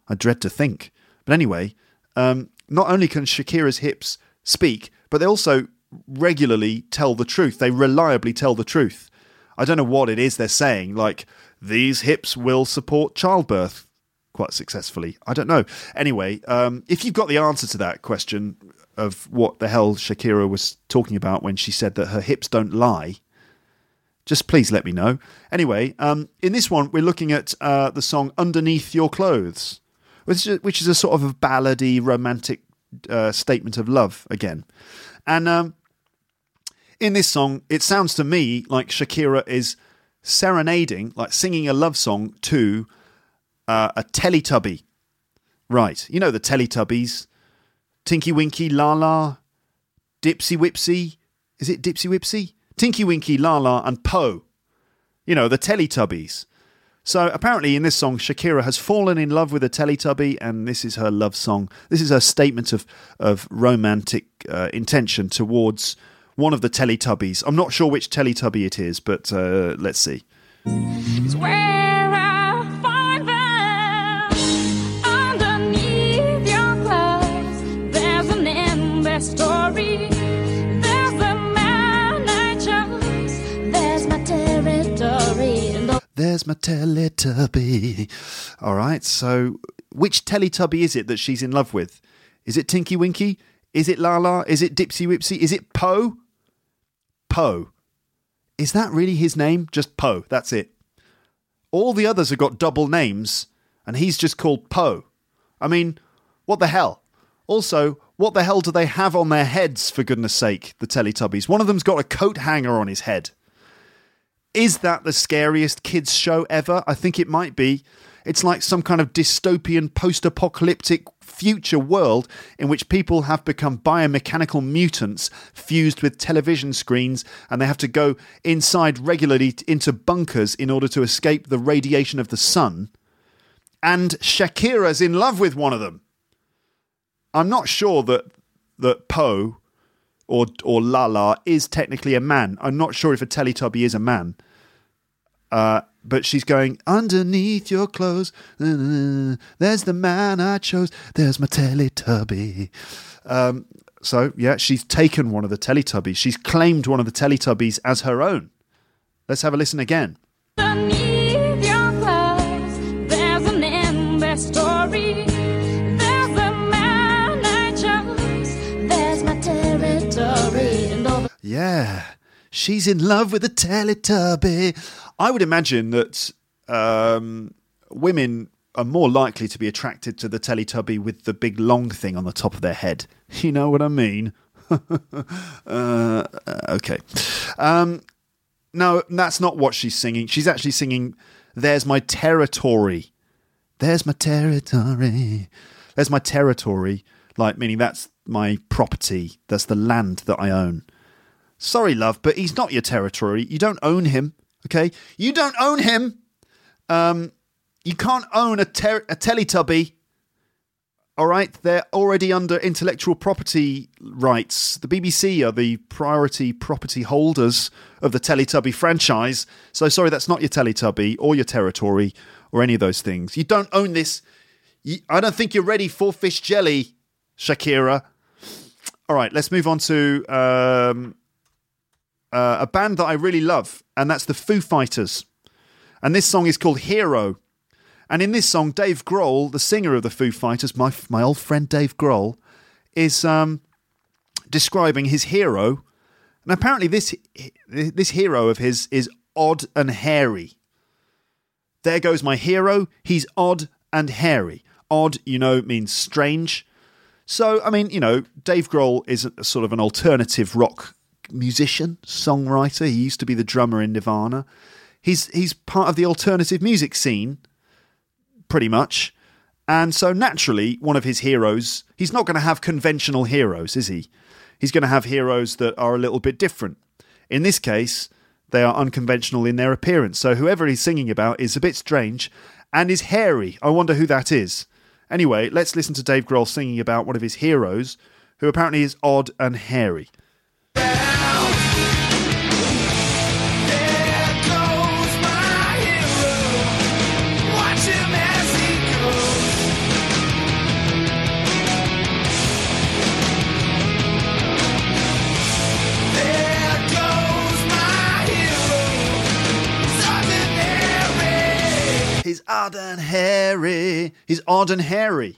Speaker 4: I dread to think. But anyway, not only can Shakira's hips speak, but they also regularly tell the truth. They reliably tell the truth. I don't know what it is they're saying, like, these hips will support childbirth quite successfully. I don't know. Anyway, if you've got the answer to that question of what the hell Shakira was talking about when she said that her hips don't lie, just please let me know. Anyway, in this one, we're looking at the song Underneath Your Clothes, which is a sort of a ballady, romantic statement of love again. And in this song, it sounds to me like Shakira is serenading, like singing a love song to a Teletubby. Right, you know the Teletubbies. Tinky Winky, Laa-Laa, Dipsy Whipsy. Is it Dipsy Whipsy? Tinky Winky, Laa-Laa and Po. You know, the Teletubbies. So apparently in this song, Shakira has fallen in love with a Teletubby, and this is her love song. This is her statement of romantic intention towards one of the Teletubbies. I'm not sure which Teletubby it is, but let's see.
Speaker 1: It's where I find them underneath your clothes. There's an endless story. There's the man I chose. There's my territory.
Speaker 4: There's my Teletubby. All right, so which Teletubby is it that she's in love with? Is it Tinky Winky? Is it Laa-Laa? Is it Dipsy Whipsy? Is it Po? Po. Is that really his name? Just Po, that's it. All the others have got double names, and he's just called Po. I mean, what the hell? Also, what the hell do they have on their heads, for goodness sake, the Teletubbies? One of them's got a coat hanger on his head. Is that the scariest kids show ever? I think it might be. It's like some kind of dystopian post-apocalyptic future world in which people have become biomechanical mutants fused with television screens, and they have to go inside regularly into bunkers in order to escape the radiation of the sun. And Shakira's in love with one of them. I'm not sure that Po or Laa-Laa is technically a man. I'm not sure if a Teletubby is a man. But she's going, underneath your clothes, there's the man I chose, there's my Teletubby. So, yeah, she's taken one of the Teletubbies. She's claimed one of the Teletubbies as her own. Let's have a listen again.
Speaker 1: Underneath your clothes, there's an endless story. There's the man I chose. There's my territory.
Speaker 4: Yeah, she's in love with a Teletubby. I would imagine that women are more likely to be attracted to the Teletubby with the big long thing on the top of their head. You know what I mean? Okay. No, that's not what she's singing. She's actually singing, there's my territory. There's my territory. There's my territory, like meaning that's my property. That's the land that I own. Sorry, love, but he's not your territory. You don't own him, okay? You don't own him. You can't own a Teletubby. All right? They're already under intellectual property rights. The BBC are the priority property holders of the Teletubby franchise. So, sorry, that's not your Teletubby or your territory or any of those things. You don't own this. I don't think you're ready for fish jelly, Shakira. All right, let's move on to a band that I really love, and that's the Foo Fighters. And this song is called Hero. And in this song, Dave Grohl, the singer of the Foo Fighters, my old friend Dave Grohl, is describing his hero. And apparently this hero of his is odd and hairy. There goes my hero. He's odd and hairy. Odd, means strange. So, I mean, Dave Grohl is a sort of an alternative rock musician, songwriter. He used to be the drummer in Nirvana. He's part of the alternative music scene, pretty much. And so naturally, one of his heroes, he's not going to have conventional heroes, is he? He's going to have heroes that are a little bit different. In this case, they are unconventional in their appearance. So whoever he's singing about is a bit strange and is hairy. I wonder who that is. Anyway, let's listen to Dave Grohl singing about one of his heroes, who apparently is odd and hairy. He's odd and hairy. He's odd and hairy.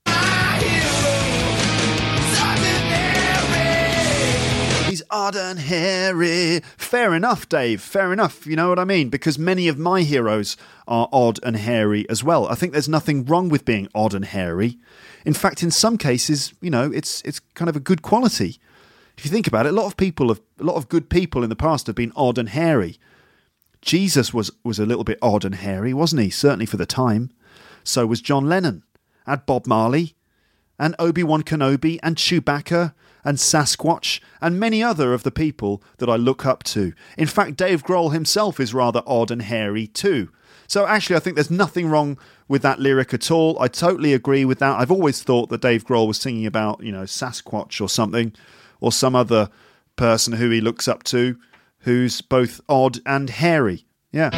Speaker 4: He's odd and hairy. Fair enough, Dave. Fair enough. You know what I mean? Because many of my heroes are odd and hairy as well. I think there's nothing wrong with being odd and hairy. In fact, in some cases, you know, it's kind of a good quality. If you think about it, a lot of good people in the past have been odd and hairy. Jesus was a little bit odd and hairy, wasn't he? Certainly for the time. So was John Lennon, and Bob Marley, and Obi-Wan Kenobi, and Chewbacca, and Sasquatch, and many other of the people that I look up to. In fact, Dave Grohl himself is rather odd and hairy too. So actually, I think there's nothing wrong with that lyric at all. I totally agree with that. I've always thought that Dave Grohl was singing about, you know, Sasquatch or something, or some other person who he looks up to, who's both odd and hairy. Yeah.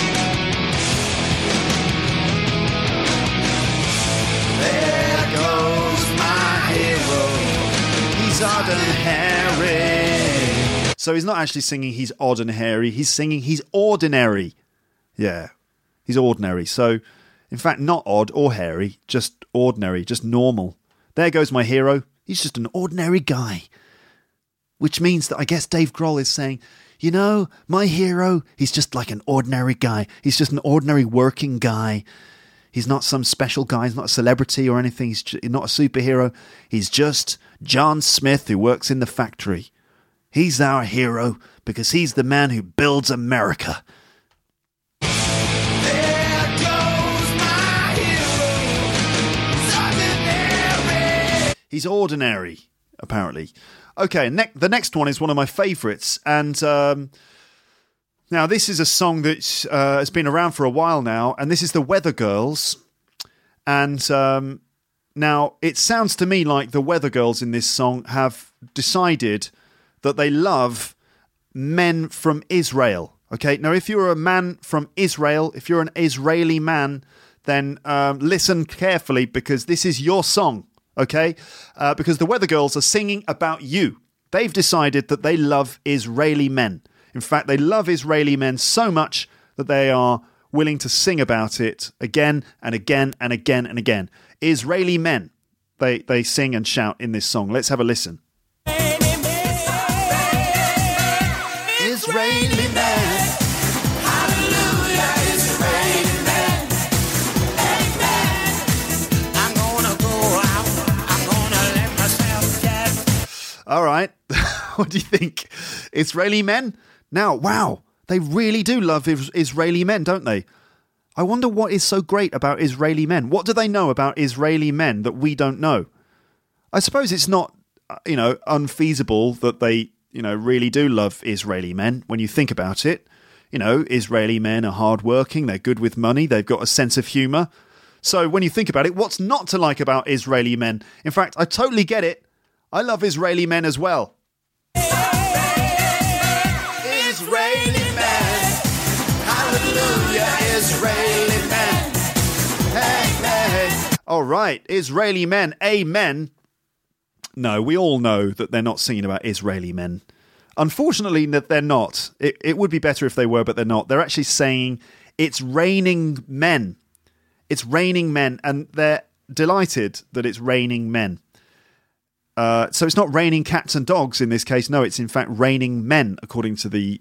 Speaker 4: There goes my hero. He's odd and hairy. So he's not actually singing he's odd and hairy. He's singing he's ordinary. Yeah. He's ordinary. So, in fact, not odd or hairy, just ordinary, just normal. There goes my hero. He's just an ordinary guy. Which means that I guess Dave Grohl is saying, you know, my hero, he's just like an ordinary guy. He's just an ordinary working guy. He's not some special guy. He's not a celebrity or anything. He's not a superhero. He's just John Smith who works in the factory. He's our hero because he's the man who builds America. He's ordinary, apparently. Okay, the next one is one of my favourites. And now this is a song that has been around for a while now. And this is the Weather Girls. And now it sounds to me like the Weather Girls in this song have decided that they love men from Israel. Okay, now if you're a man from Israel, if you're an Israeli man, then listen carefully because this is your song. Okay, because the Weather Girls are singing about you. They've decided that they love Israeli men. In fact, they love Israeli men so much that they are willing to sing about it again and again and again and again. Israeli men, they sing and shout in this song. Let's have a listen. Israeli men. All right, what do you think? Israeli men? Now, wow, they really do love Israeli men, don't they? I wonder what is so great about Israeli men. What do they know about Israeli men that we don't know? I suppose it's not, unfeasible that they, really do love Israeli men when you think about it. Israeli men are hardworking, they're good with money, they've got a sense of humour. So when you think about it, what's not to like about Israeli men? In fact, I totally get it. I love Israeli men as well. Israeli men. Hallelujah, Israeli men. Hey. All right, Israeli men. Amen. No, we all know that they're not singing about Israeli men. Unfortunately, they're not. It would be better if they were, but they're not. They're actually saying it's raining men. It's raining men, and they're delighted that it's raining men. So it's not raining cats and dogs in this case. No, it's in fact raining men, according to the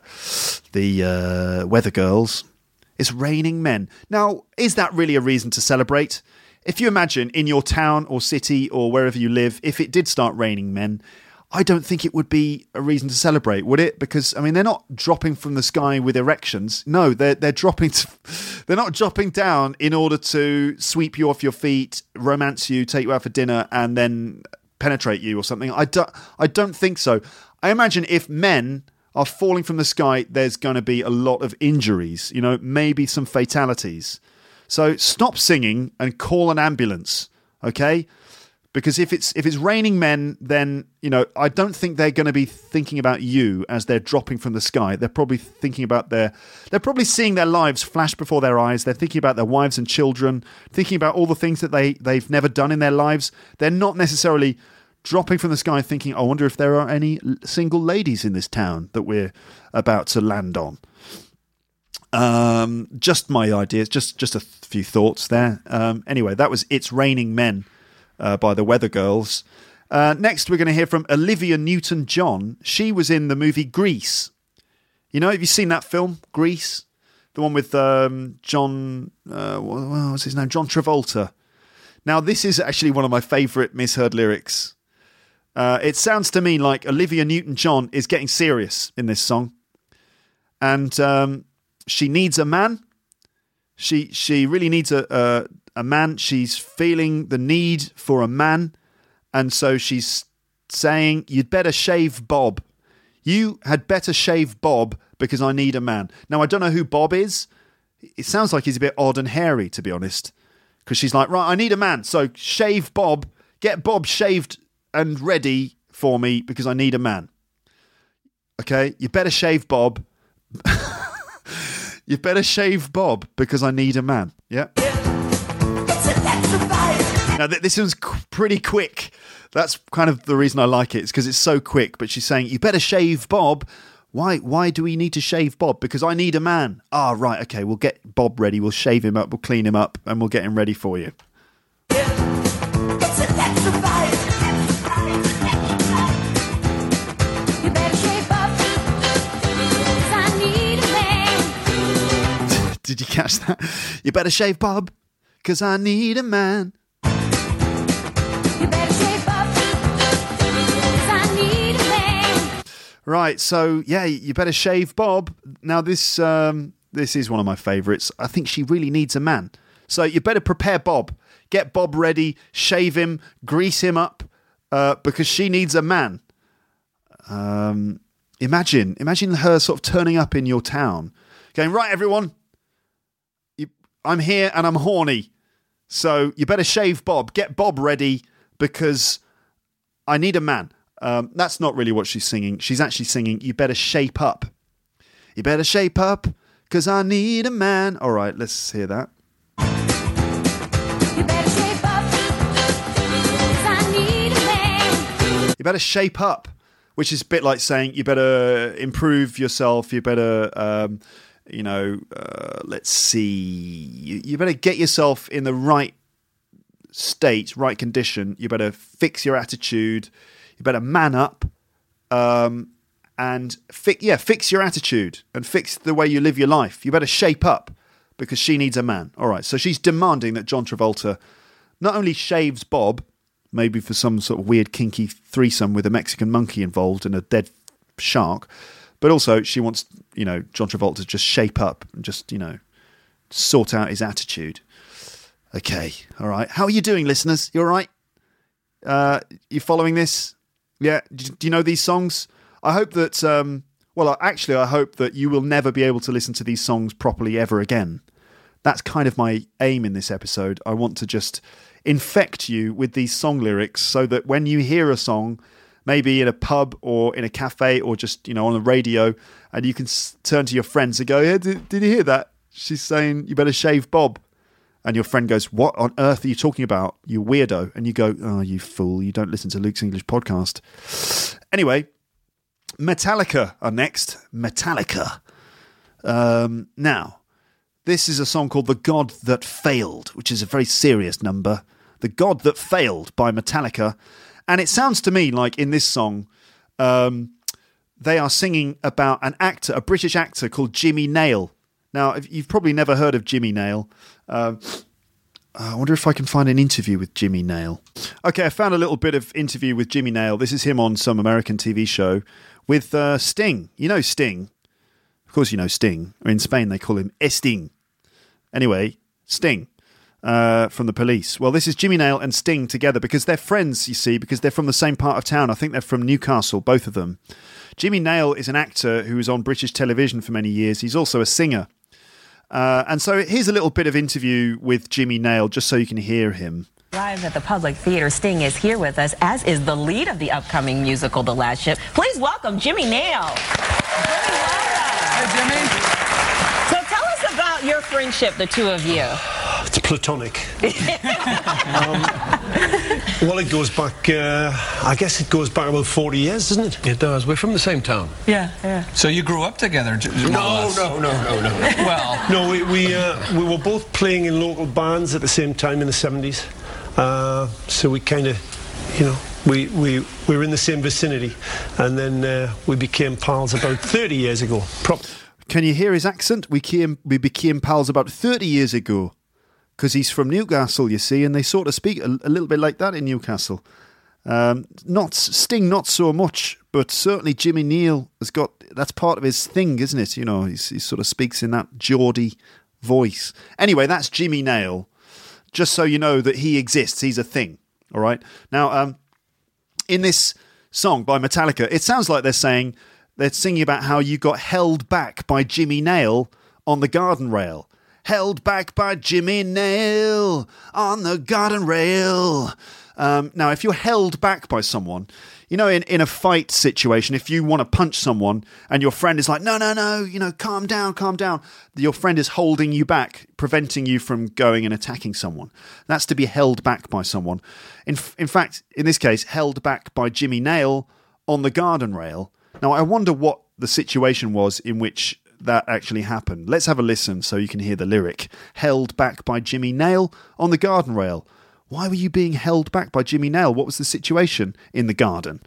Speaker 4: Weather Girls. It's raining men. Now, is that really a reason to celebrate? If you imagine in your town or city or wherever you live, if it did start raining men, I don't think it would be a reason to celebrate, would it? Because, they're not dropping from the sky with erections. No, they're dropping. They're not dropping down in order to sweep you off your feet, romance you, take you out for dinner, and then penetrate you or something. I don't think so. I imagine if men are falling from the sky, there's going to be a lot of injuries, maybe some fatalities. So stop singing and call an ambulance, okay? Because if it's raining men, then, I don't think they're going to be thinking about you as they're dropping from the sky. They're probably thinking about they're probably seeing their lives flash before their eyes. They're thinking about their wives and children, thinking about all the things that they've never done in their lives. They're not necessarily dropping from the sky thinking, I wonder if there are any single ladies in this town that we're about to land on. Just my ideas, just a few thoughts there. Anyway, that was It's Raining Men by the Weather Girls. Next, we're going to hear from Olivia Newton-John. She was in the movie Grease. You know, have you seen that film, Grease? The one with John... what's his name? John Travolta. Now, this is actually one of my favourite misheard lyrics. It sounds to me like Olivia Newton-John is getting serious in this song. And she needs a man. She really needs a man. She's feeling the need for a man. And so she's saying, you'd better shave Bob. You had better shave Bob because I need a man. Now, I don't know who Bob is. It sounds like he's a bit odd and hairy, to be honest. Because she's like, right, I need a man. So shave Bob. Get Bob shaved and ready for me because I need a man. Okay? You better shave Bob. You better shave Bob because I need a man. Yeah? Now, this one's pretty quick. That's kind of the reason I like it. It's because it's so quick. But she's saying, you better shave Bob. Why do we need to shave Bob? Because I need a man. Ah, right, okay, we'll get Bob ready. We'll shave him up, we'll clean him up, and we'll get him ready for you. Did you catch that? You better shave Bob, because I need a man. Right, so yeah, you better shave Bob. Now this is one of my favourites. I think she really needs a man. So you better prepare Bob. Get Bob ready, shave him, grease him up, because she needs a man. Imagine her sort of turning up in your town, going, right, everyone, I'm here and I'm horny. So you better shave Bob. Get Bob ready because I need a man. That's not really what she's singing. She's actually singing, you better shape up. You better shape up, because I need a man. All right, let's hear that. You better shape up, 'cause I need a man. You better shape up, which is a bit like saying you better improve yourself. You better, let's see. You better get yourself in the right state, right condition. You better fix your attitude. You better man up and fix your attitude and fix the way you live your life. You better shape up because she needs a man. All right, so she's demanding that John Travolta not only shaves Bob, maybe for some sort of weird kinky threesome with a Mexican monkey involved and a dead shark, but also she wants, John Travolta to just shape up and just, sort out his attitude. Okay, all right. How are you doing, listeners? You all right? You following this? Yeah, do you know these songs? I hope that, I hope that you will never be able to listen to these songs properly ever again. That's kind of my aim in this episode. I want to just infect you with these song lyrics so that when you hear a song, maybe in a pub or in a cafe or just, on the radio, and you can turn to your friends and go, hey, did you hear that? She's saying, you better shave Bob. And your friend goes, what on earth are you talking about, you weirdo? And you go, oh, you fool, you don't listen to Luke's English podcast. Anyway, Metallica are next. Metallica. Now, this is a song called The God That Failed, which is a very serious number. The God That Failed by Metallica. And it sounds to me like in this song, they are singing about an actor, a British actor called Jimmy Nail. Now, you've probably never heard of Jimmy Nail. I wonder if I can find an interview with Jimmy Nail. Okay, I found a little bit of interview with Jimmy Nail. This is him on some American TV show with Sting. You know Sting. Of course you know Sting. In Spain they call him Sting. Anyway, Sting from the Police. Well, this is Jimmy Nail and Sting together because they're friends, you see, because they're from the same part of town. I think they're from Newcastle, both of them. Jimmy Nail is an actor who was on British television for many years. He's also a singer. And so here's a little bit of interview with Jimmy Nail, just so you can hear him.
Speaker 7: Live at the Public Theater, Sting is here with us, as is the lead of the upcoming musical, The Last Ship. Please welcome Jimmy Nail.
Speaker 8: Hey, Jimmy.
Speaker 7: So tell us about your friendship, the two of you.
Speaker 8: It's platonic. Well, it goes back, I guess it goes back about 40 years, doesn't it?
Speaker 9: It does. We're from the same town.
Speaker 10: Yeah.
Speaker 11: So you grew up together?
Speaker 8: No.
Speaker 11: Well...
Speaker 8: No, we were both playing in local bands at the same time in the 70s. So we kind of, we were in the same vicinity. And then we became pals about 30 years ago.
Speaker 4: Can you hear his accent? We became pals about 30 years ago. Because he's from Newcastle, you see, and they sort of speak a little bit like that in Newcastle. Sting, not so much, but certainly Jimmy Neal has got... That's part of his thing, isn't it? He sort of speaks in that Geordie voice. Anyway, that's Jimmy Nail. Just so you know that he exists, he's a thing, all right? Now, in this song by Metallica, it sounds like they're singing about how you got held back by Jimmy Nail on the garden rail. Held back by Jimmy Nail on the garden rail. Now, if you're held back by someone, in a fight situation, if you want to punch someone and your friend is like, no, calm down. Your friend is holding you back, preventing you from going and attacking someone. That's to be held back by someone. In fact, in this case, held back by Jimmy Nail on the garden rail. Now, I wonder what the situation was in which that actually happened. Let's have a listen so you can hear the lyric. Held back by Jimmy Nail on the garden rail. Why were you being held back by Jimmy Nail? What was the situation in the garden?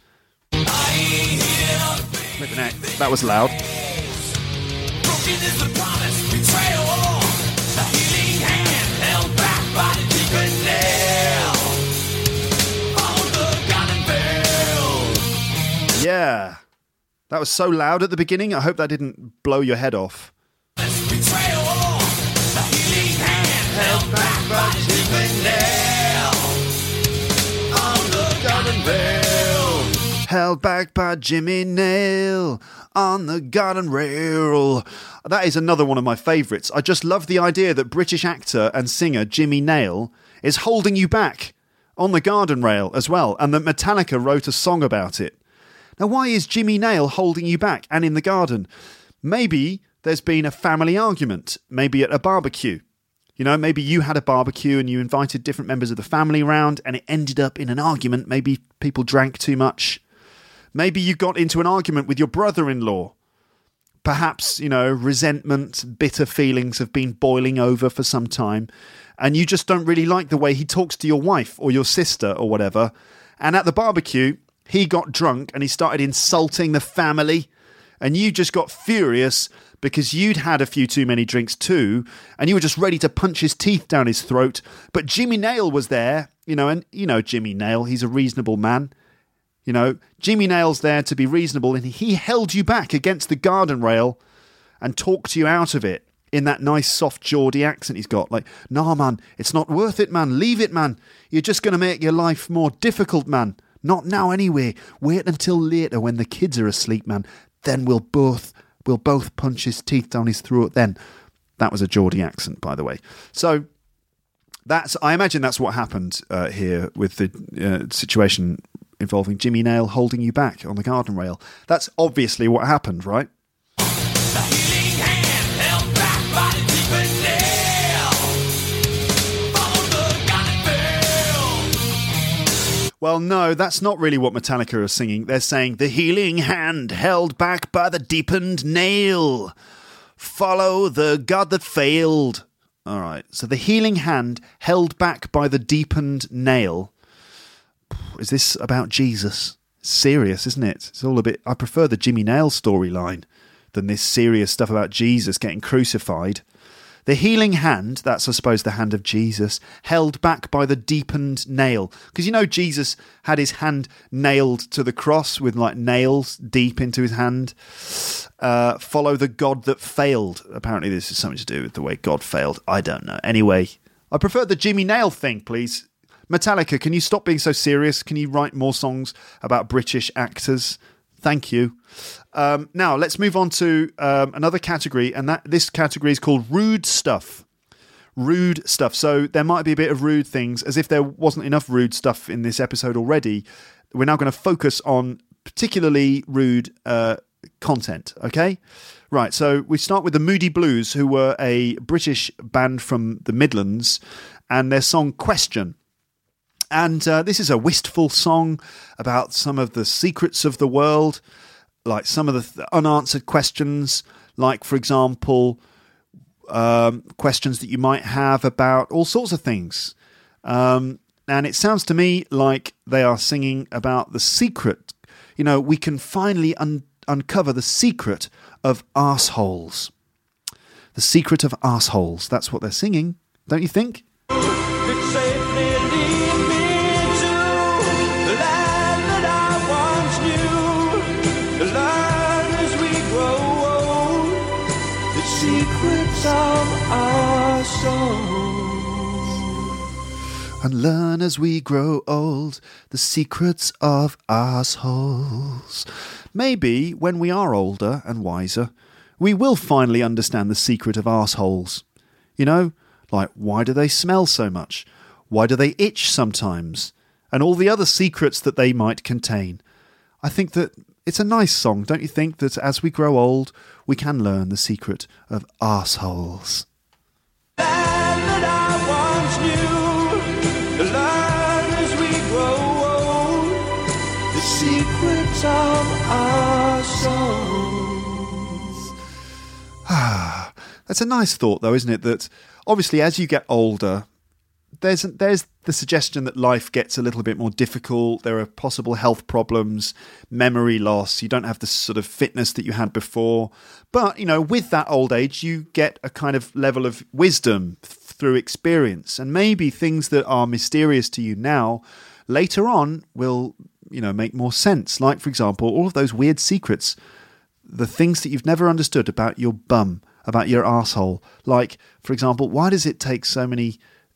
Speaker 4: That was loud. Yeah. That was so loud at the beginning. I hope that didn't blow your head off. Held back by Jimmy Nail on the garden rail. Held back by Jimmy Nail on the garden rail. That is another one of my favourites. I just love the idea that British actor and singer Jimmy Nail is holding you back on the garden rail as well, and that Metallica wrote a song about it. Now, why is Jimmy Nail holding you back and in the garden? Maybe there's been a family argument, maybe at a barbecue. Maybe you had a barbecue and you invited different members of the family around and it ended up in an argument. Maybe people drank too much. Maybe you got into an argument with your brother-in-law. Perhaps, resentment, bitter feelings have been boiling over for some time and you just don't really like the way he talks to your wife or your sister or whatever. And at the barbecue, he got drunk and he started insulting the family and you just got furious because you'd had a few too many drinks too and you were just ready to punch his teeth down his throat. But Jimmy Nail was there, and Jimmy Nail, he's a reasonable man. Jimmy Nail's there to be reasonable and he held you back against the garden rail and talked you out of it in that nice soft Geordie accent he's got. Like, nah, man, it's not worth it, man. Leave it, man. You're just going to make your life more difficult, man. Not now anyway. Wait until later when the kids are asleep, man. Then we'll both punch his teeth down his throat then. That was a Geordie accent, by the way. So I imagine that's what happened here with the situation involving Jimmy Nail holding you back on the garden rail. That's obviously what happened, right? Well, no, that's not really what Metallica are singing. They're saying, the healing hand held back by the deepened nail. Follow the God that failed. All right, so the healing hand held back by the deepened nail. Is this about Jesus? It's serious, isn't it? It's all a bit... I prefer the Jimmy Nail storyline than this serious stuff about Jesus getting crucified. The healing hand, that's I suppose the hand of Jesus, held back by the deepened nail. Because Jesus had his hand nailed to the cross with like nails deep into his hand. Follow the God that failed. Apparently this is something to do with the way God failed. I don't know. Anyway, I prefer the Jimmy Nail thing, please. Metallica, can you stop being so serious? Can you write more songs about British actors? Thank you. Now, let's move on to another category, and this category is called Rude Stuff. Rude stuff. So there might be a bit of rude things, as if there wasn't enough rude stuff in this episode already. We're now going to focus on particularly rude content, okay? Right, so we start with the Moody Blues, who were a British band from the Midlands, and their song Question. And this is a wistful song about some of the secrets of the world, like some of the unanswered questions, like, for example, questions that you might have about all sorts of things. And it sounds to me like they are singing about the secret. You know, we can finally uncover the secret of arseholes. The secret of arseholes. That's what they're singing, don't you think?
Speaker 6: Secrets of our souls.
Speaker 4: And learn as we grow old the secrets of arseholes. Maybe when we are older and wiser, we will finally understand the secret of arseholes. You know, like why do they smell so much? Why do they itch sometimes? And all the other secrets that they might contain. I think that it's a nice song, don't you think, that as we grow old, we can learn the secret of arseholes.
Speaker 6: That I once knew, learn as we grow old, the secrets of our souls.
Speaker 4: Ah, that's a nice thought, though, isn't it? That obviously, as you get older, there's the suggestion that life gets a little bit more difficult. There are possible health problems, memory loss. You don't have the sort of fitness that you had before. But, you know, with that old age, you get a kind of level of wisdom through experience. And maybe things that are mysterious to you now, later on, will, you know, make more sense. Like, for example, all of those weird secrets, the things that you've never understood about your bum, about your arsehole. Like, for example, why does it take so many...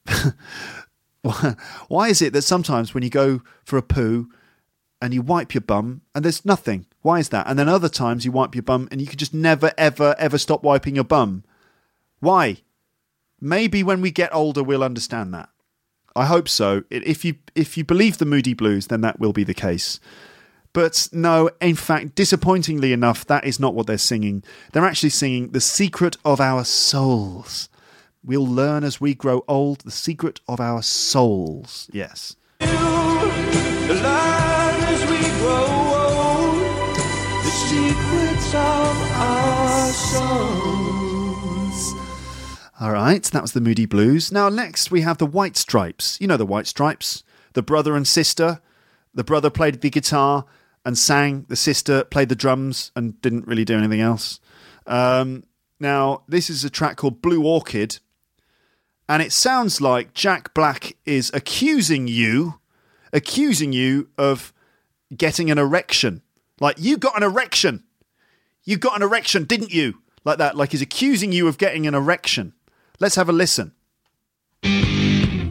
Speaker 4: Why is it that sometimes when you go for a poo and you wipe your bum and there's nothing? Why is that? And then other times you wipe your bum and you can just never, ever, ever stop wiping your bum. Why? Maybe when we get older we'll understand that. I hope so. If you believe the Moody Blues, then that will be the case. But no, in fact, disappointingly enough, that is not what they're singing. They're actually singing the secret of our souls. We'll learn as we grow old the secret of our souls. Yes.
Speaker 6: Learn as we grow old, the secrets of our souls.
Speaker 4: All right, that was the Moody Blues. Now next we have the White Stripes. You know the White Stripes, the brother and sister. The brother played the guitar and sang. The sister played the drums and didn't really do anything else. Now this is a track called Blue Orchid. And it sounds like Jack Black is accusing you of getting an erection. Like, you got an erection. You got an erection, didn't you? Like that, like he's accusing you of getting an erection. Let's have a listen.
Speaker 6: You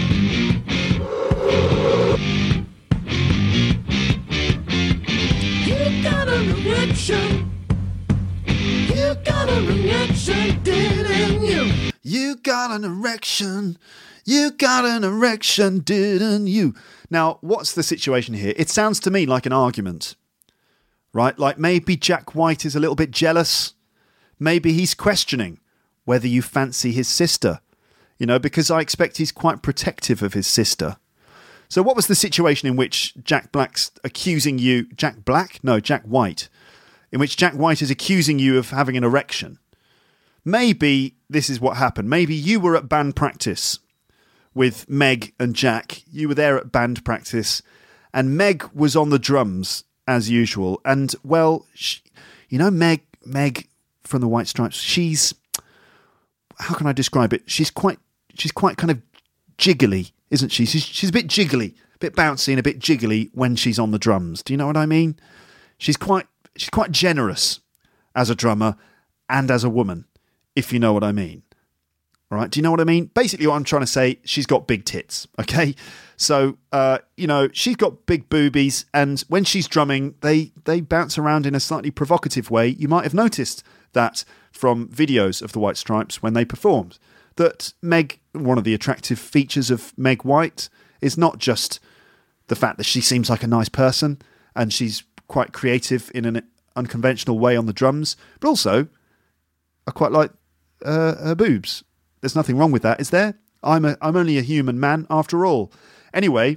Speaker 6: got an erection. You got an erection, didn't you?
Speaker 4: You got an erection. You got an erection, didn't you? Now, what's the situation here? It sounds to me like an argument, right? Like maybe Jack White is a little bit jealous. Maybe he's questioning whether you fancy his sister, you know, because I expect he's quite protective of his sister. So what was the situation in which Jack Black's accusing you... Jack Black? No, Jack White. In which Jack White is accusing you of having an erection. Maybe this is what happened. Maybe you were at band practice with Meg and Jack. You were there at band practice and Meg was on the drums as usual. And, well, you know, Meg from the White Stripes, she's... How can I describe it? She's quite kind of jiggly, isn't she? She's a bit jiggly, a bit bouncy and a bit jiggly when she's on the drums. Do you know what I mean? She's quite generous as a drummer and as a woman, if you know what I mean. All right, do you know what I mean? Basically what I'm trying to say, she's got big tits, okay? So, you know, she's got big boobies, and when she's drumming, they bounce around in a slightly provocative way. You might have noticed that from videos of the White Stripes when they performed, that Meg, one of the attractive features of Meg White, is not just the fact that she seems like a nice person, and she's quite creative in an unconventional way on the drums, but also I quite like her boobs. There's nothing wrong with that, is there? I'm only a human man after all. Anyway,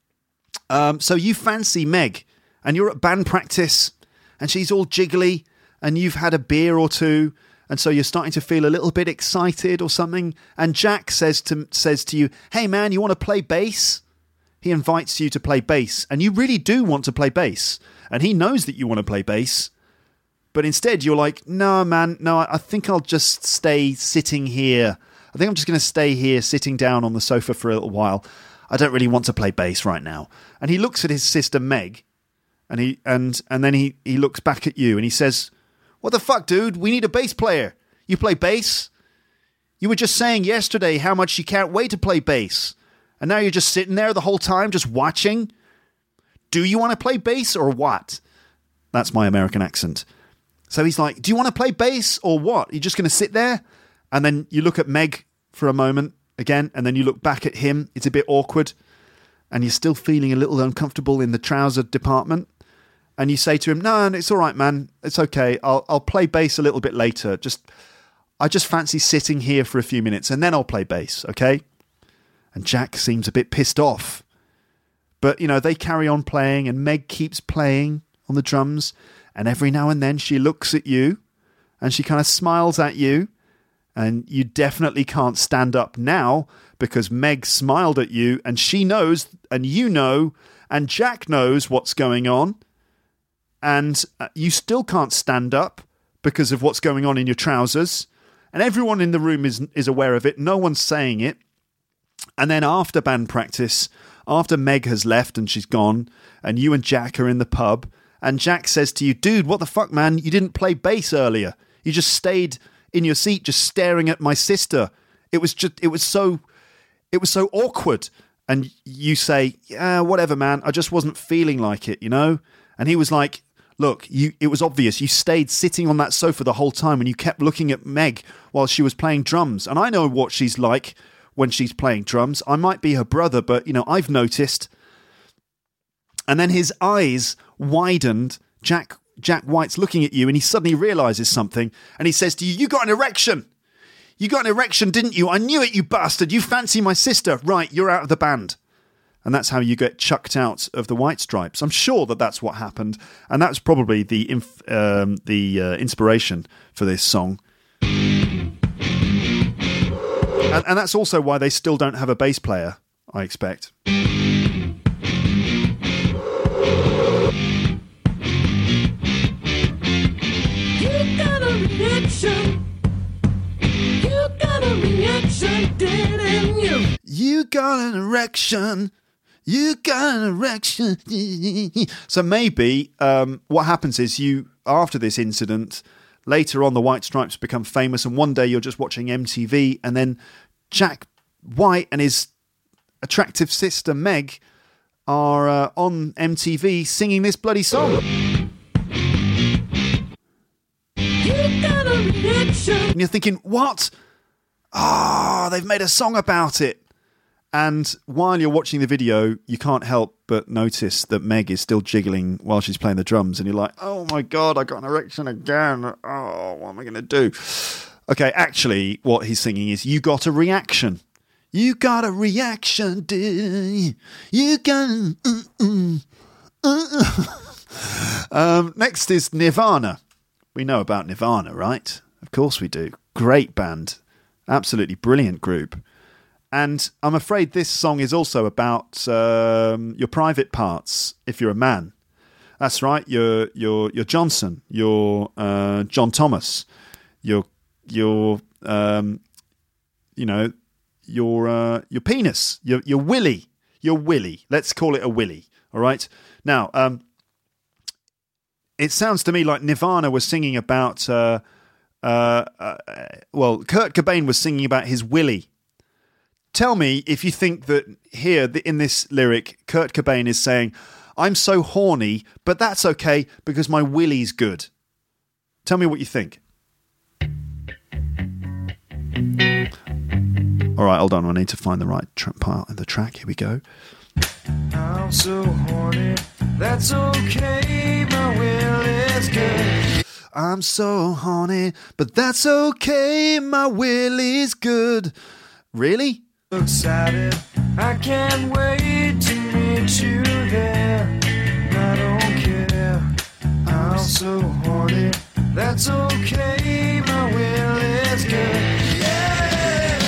Speaker 4: so you fancy Meg, and you're at band practice, and she's all jiggly, and you've had a beer or two, and so you're starting to feel a little bit excited or something. And Jack says to you, "Hey man, you want to play bass?" He invites you to play bass, and you really do want to play bass, and he knows that you want to play bass, but instead you're like, "No man, no, I think I'll just stay sitting here. I think I'm just going to stay here sitting down on the sofa for a little while. I don't really want to play bass right now." And he looks at his sister Meg, and then he looks back at you and he says, "What the fuck, dude? We need a bass player. You play bass? You were just saying yesterday how much you can't wait to play bass. And now you're just sitting there the whole time just watching? Do you want to play bass or what?" That's my American accent. So he's like, "Do you want to play bass or what? You're just going to sit there?" And then you look at Meg for a moment again, and then you look back at him. It's a bit awkward, and you're still feeling a little uncomfortable in the trouser department. And you say to him, "No, it's all right, man. It's okay. I'll play bass a little bit later. I just fancy sitting here for a few minutes, and then I'll play bass, okay?" And Jack seems a bit pissed off. But, they carry on playing, and Meg keeps playing on the drums, and every now and then she looks at you, and she kind of smiles at you, and you definitely can't stand up now, because Meg smiled at you, and she knows, and you know, and Jack knows what's going on, and you still can't stand up because of what's going on in your trousers, and everyone in the room is aware of it. No one's saying it. And then after band practice, after Meg has left and she's gone, and you and Jack are in the pub, and Jack says to you, "Dude, what the fuck, man? You didn't play bass earlier. You just stayed in your seat just staring at my sister. It was so awkward." And you say, "Yeah, whatever, man. I just wasn't feeling like it, And he was like, "Look, it was obvious. You stayed sitting on that sofa the whole time, and you kept looking at Meg while she was playing drums. And I know what she's like when she's playing drums. I might be her brother, but, I've noticed." And then his eyes widened. Jack White's looking at you, and he suddenly realises something, and he says to you, "You got an erection. You got an erection, didn't you? I knew it, you bastard. You fancy my sister. Right, you're out of the band." And that's how you get chucked out of the White Stripes. I'm sure that's what happened, and that was probably the inspiration for this song. And that's also why they still don't have a bass player, I expect.
Speaker 6: You got a reaction. You got a reaction, didn't you?
Speaker 4: You got an erection. You got an erection. So maybe what happens is after this incident, later on the White Stripes become famous, and one day you're just watching MTV, and then Jack White and his attractive sister Meg are on MTV singing this bloody song.
Speaker 6: You got a reaction.
Speaker 4: And you're thinking, what? They've made a song about it. And while you're watching the video, you can't help but notice that Meg is still jiggling while she's playing the drums. And you're like, "Oh my God, I got an erection again. Oh, what am I going to do?" Okay, actually, what he's singing is, "You got a reaction. You got a reaction, did you? Got Next is Nirvana. We know about Nirvana, right? Of course we do. Great band. Absolutely brilliant group. And I'm afraid this song is also about your private parts if you're a man. That's right, you're Johnson, you're John Thomas, you're your penis, your willy, your willy. Let's call it a willy. All right. Now, it sounds to me like Nirvana was singing about. Kurt Cobain was singing about his willy. Tell me if you think that here in this lyric, Kurt Cobain is saying, "I'm so horny, but that's okay because my willy's good." Tell me what you think. All right, hold on. I need to find the right part of the track. Here we go.
Speaker 6: I'm so horny, that's okay, my willy
Speaker 5: is good.
Speaker 4: I'm so horny, but that's okay. My Willie's good. Really?
Speaker 5: Excited, I can't wait to meet you there. I don't care, I'm so horny. That's okay, my will is good. Yeah,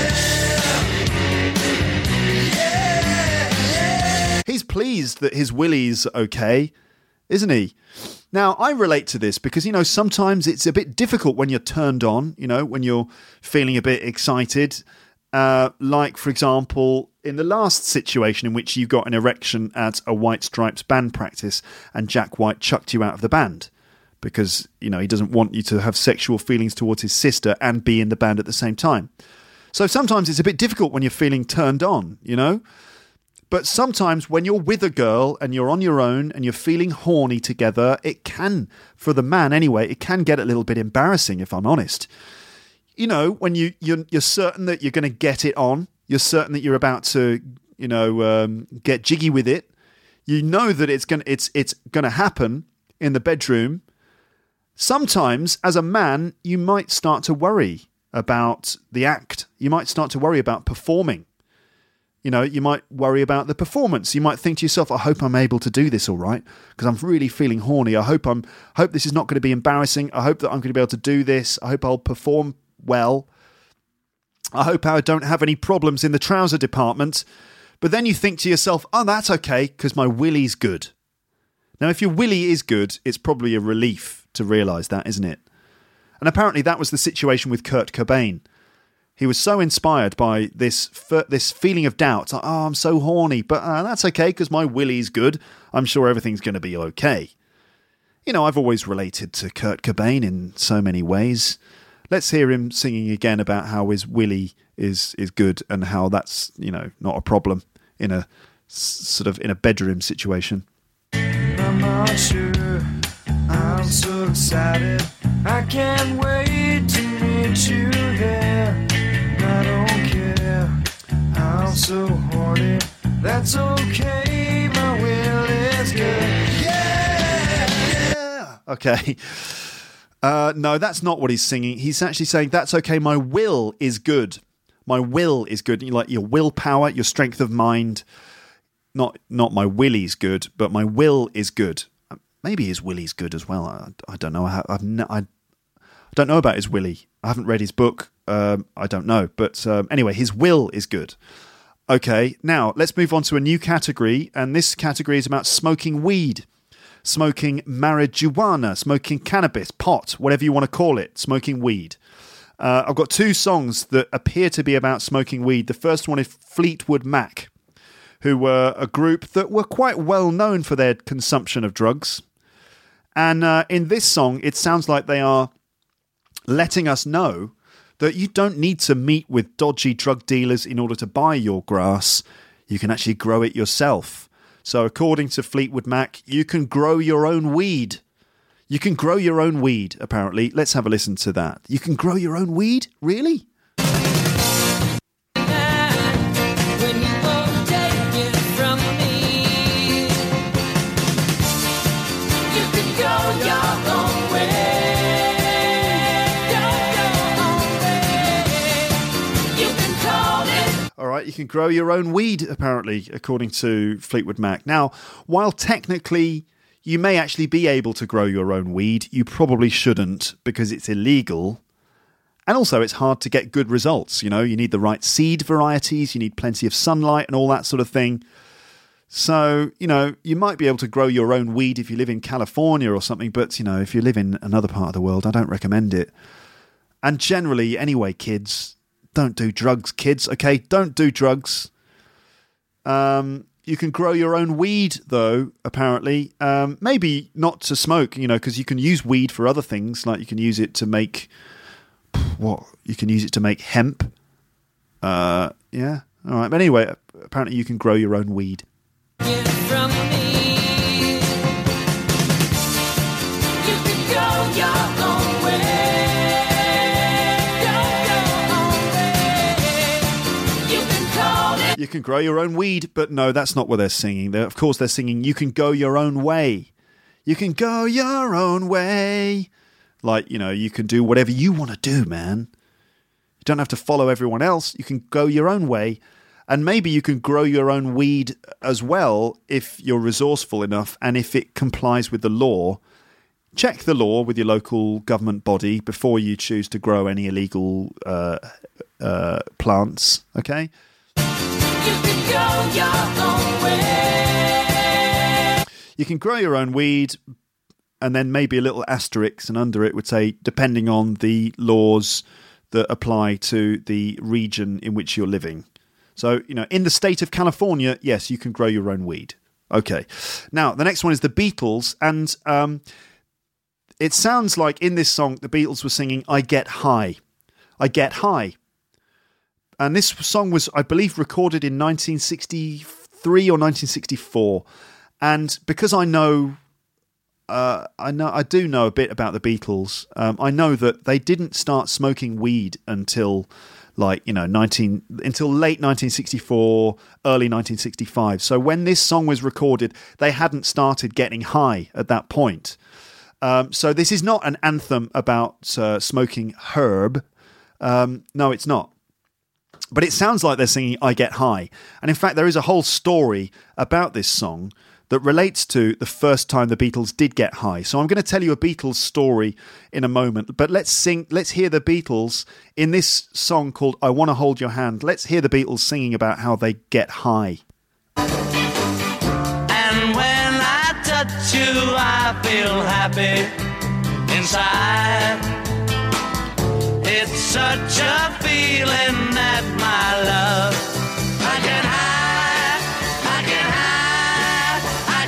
Speaker 5: yeah.
Speaker 4: He's pleased that his Willie's okay, isn't he? Now, I relate to this because, sometimes it's a bit difficult when you're turned on, when you're feeling a bit excited. Like, for example, in the last situation in which you got an erection at a White Stripes band practice and Jack White chucked you out of the band because, he doesn't want you to have sexual feelings towards his sister and be in the band at the same time. So sometimes it's a bit difficult when you're feeling turned on, But sometimes when you're with a girl and you're on your own and you're feeling horny together, it can, for the man anyway, it can get a little bit embarrassing, if I'm honest. When you're certain that you're going to get it on, you're certain that you're about to, get jiggy with it. You know that it's going to happen in the bedroom. Sometimes, as a man, you might start to worry about the act. You might start to worry about performing. You might worry about the performance. You might think to yourself, I hope I'm able to do this all right, because I'm really feeling horny. I hope this is not going to be embarrassing. I hope that I'm going to be able to do this. I hope I'll perform well. I hope I don't have any problems in the trouser department. But then you think to yourself, oh, that's okay, because my Willie's good. Now, if your Willie is good, it's probably a relief to realise that, isn't it? And apparently that was the situation with Kurt Cobain. He was so inspired by this feeling of doubt. Like, oh, I'm so horny, but that's okay because my Willie's good. I'm sure everything's going to be okay. I've always related to Kurt Cobain in so many ways. Let's hear him singing again about how his Willie is good and how that's, not a problem in a sort of in a bedroom situation.
Speaker 5: I'm not sure, I'm so excited. I can't wait to meet you there. I don't care, I'm so horny. That's okay, my will is good. Yeah!
Speaker 4: Okay. No, that's not what he's singing. He's actually saying, that's okay, my will is good. My will is good. Like your willpower, your strength of mind. Not my Willie's good, but my will is good. Maybe his Willie's good as well. I don't know. I don't know about his Willie. I haven't read his book. I don't know. But anyway, his will is good. Okay, now let's move on to a new category. And this category is about smoking weed. Smoking marijuana, smoking cannabis, pot, whatever you want to call it, smoking weed. I've got two songs that appear to be about smoking weed. The first one is Fleetwood Mac, who were a group that were quite well known for their consumption of drugs. And in this song, it sounds like they are letting us know that you don't need to meet with dodgy drug dealers in order to buy your grass. You can actually grow it yourself. So according to Fleetwood Mac, you can grow your own weed. You can grow your own weed, apparently. Let's have a listen to that. You can grow your own weed? Really?
Speaker 6: When you won't take it from me, you can go your own way. Go your own way. You can call it.
Speaker 4: All right, you can grow your own weed, apparently, according to Fleetwood Mac. Now, while technically you may actually be able to grow your own weed, you probably shouldn't because it's illegal. And also, it's hard to get good results. You need the right seed varieties, you need plenty of sunlight and all that sort of thing. So, you might be able to grow your own weed if you live in California or something, but, if you live in another part of the world, I don't recommend it. And generally, anyway, kids, don't do drugs, kids, okay? Don't do drugs. You can grow your own weed, though, apparently. Maybe not to smoke, because you can use weed for other things, like you can use it to make... What? You can use it to make hemp. Yeah. All right. But anyway, apparently you can grow your own weed.
Speaker 6: Get from me. You can go your own way. Go your own way. You can call it.
Speaker 4: You can grow your own weed, but no, that's not what they're singing. Of course, they're singing, you can go your own way. You can go your own way. Like, you know, you can do whatever you want to do, man. You don't have to follow everyone else. You can go your own way. And maybe you can grow your own weed as well if you're resourceful enough and if it complies with the law. Check the law with your local government body before you choose to grow any illegal plants, okay?
Speaker 6: You can go your own way.
Speaker 4: You can grow your own weed, and then maybe a little asterisk, and under it would say, depending on the laws that apply to the region in which you're living. So, you know, in the state of California, yes, you can grow your own weed. Okay. Now, the next one is the Beatles, and it sounds like in this song, the Beatles were singing, I Get High. I Get High. And this song was, I believe, recorded in 1963 or 1964. And because I do know a bit about the Beatles. I know that they didn't start smoking weed until, like, you know, until late 1964, early 1965. So when this song was recorded, they hadn't started getting high at that point. So this is not an anthem about smoking herb. No, it's not. But it sounds like they're singing I Get High. And in fact, there is a whole story about this song that relates to the first time the Beatles did get high. So I'm going to tell you a Beatles story in a moment. But let's hear the Beatles in this song called I Want to Hold Your Hand. Let's hear the Beatles singing about how they get high.
Speaker 6: And when I touch you, I feel happy inside. It's such a feeling that my love, I get high, I get high,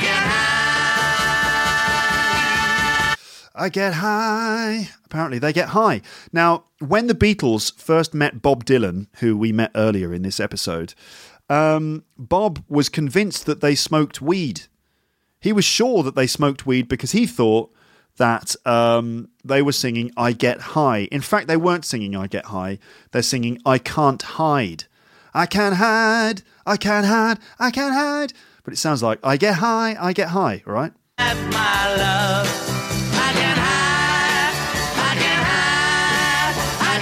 Speaker 6: I get high.
Speaker 4: I get high. Apparently they get high. Now, when the Beatles first met Bob Dylan, who we met earlier in this episode, Bob was convinced that they smoked weed. He was sure that they smoked weed because he thought that they were singing I Get High. In fact, they weren't singing I Get High. They're singing I Can't Hide. I can't hide, I can't hide, I can't hide. But it sounds like I get high, all right?
Speaker 6: At my love, I get high, I get high, I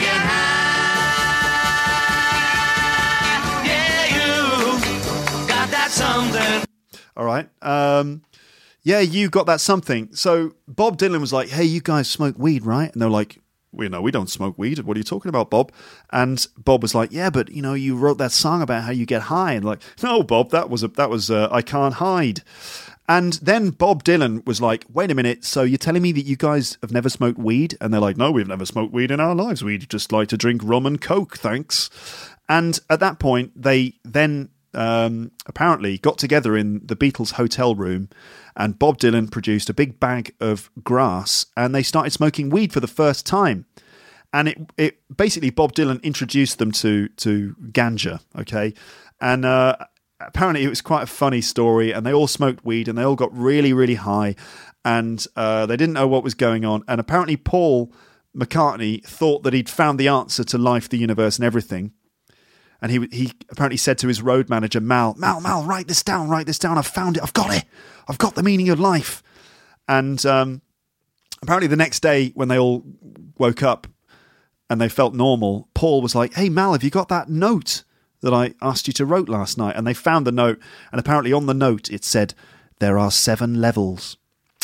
Speaker 6: get high. Yeah, you got that something.
Speaker 4: All right. Yeah, you got that something. So Bob Dylan was like, hey, you guys smoke weed, right? And they're like, we don't smoke weed. What are you talking about, Bob? And Bob was like, yeah, but, you know, you wrote that song about how you get high. And like, no, Bob, that was I Can't Hide. And then Bob Dylan was like, wait a minute, so you're telling me that you guys have never smoked weed? And they're like, no, we've never smoked weed in our lives. We just like to drink rum and Coke, thanks. And at that point, they then apparently got together in the Beatles' hotel room, and Bob Dylan produced a big bag of grass, and they started smoking weed for the first time. And it basically, Bob Dylan introduced them to ganja, okay? And apparently it was quite a funny story, and they all smoked weed, and they all got really, really high, and they didn't know what was going on. And apparently Paul McCartney thought that he'd found the answer to life, the universe, and everything. And he apparently said to his road manager, Mal, write this down. I've found it. I've got it. I've got the meaning of life. And apparently the next day when they all woke up and they felt normal, Paul was like, hey, Mal, have you got that note that I asked you to write last night? And they found the note. And apparently on the note, it said, there are 7 levels.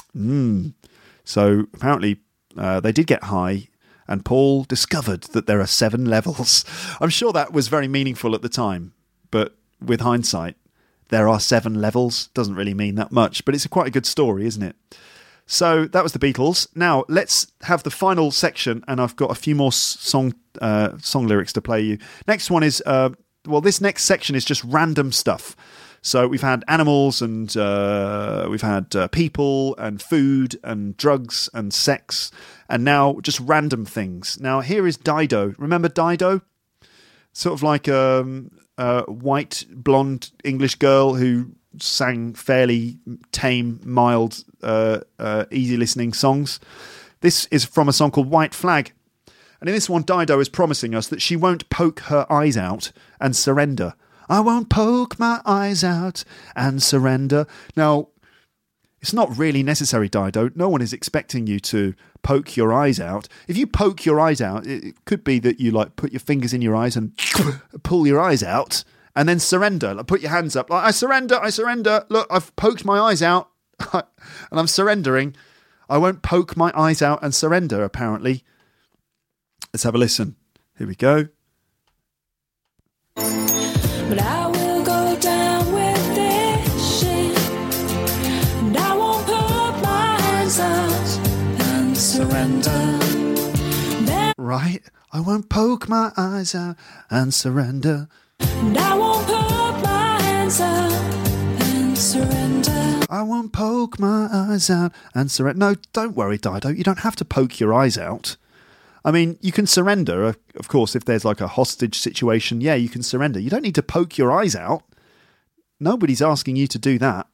Speaker 4: So apparently they did get high. And Paul discovered that there are 7 levels. I'm sure that was very meaningful at the time. But with hindsight, there are 7 levels. Doesn't really mean that much. But it's quite a good story, isn't it? So that was the Beatles. Now, let's have the final section. And I've got a few more song lyrics to play you. Next one is, this next section is just random stuff. So we've had animals and we've had people and food and drugs and sex and now just random things. Now here is Dido. Remember Dido? Sort of like a white, blonde English girl who sang fairly tame, mild, easy listening songs. This is from a song called White Flag. And in this one, Dido is promising us that she won't poke her eyes out and surrender. I won't poke my eyes out and surrender. Now, It's not really necessary, Dido. No one is expecting you to poke your eyes out. If you poke your eyes out, it could be that you like put your fingers in your eyes and pull your eyes out and then surrender. Like put your hands up. Like, I surrender. Look, I've poked my eyes out and I'm surrendering. I won't poke my eyes out and surrender, apparently. Let's have a listen. Here we go.
Speaker 1: But I will go down with this shit, and I won't put my hands up and surrender.
Speaker 4: Right? I won't poke my eyes out and surrender.
Speaker 1: And I won't put my hands up and surrender.
Speaker 4: I won't poke my eyes out and surrender. No, don't worry, Dido. You don't have to poke your eyes out. I mean, you can surrender, of course, if there's like a hostage situation. Yeah, you can surrender. You don't need to poke your eyes out. Nobody's asking you to do that.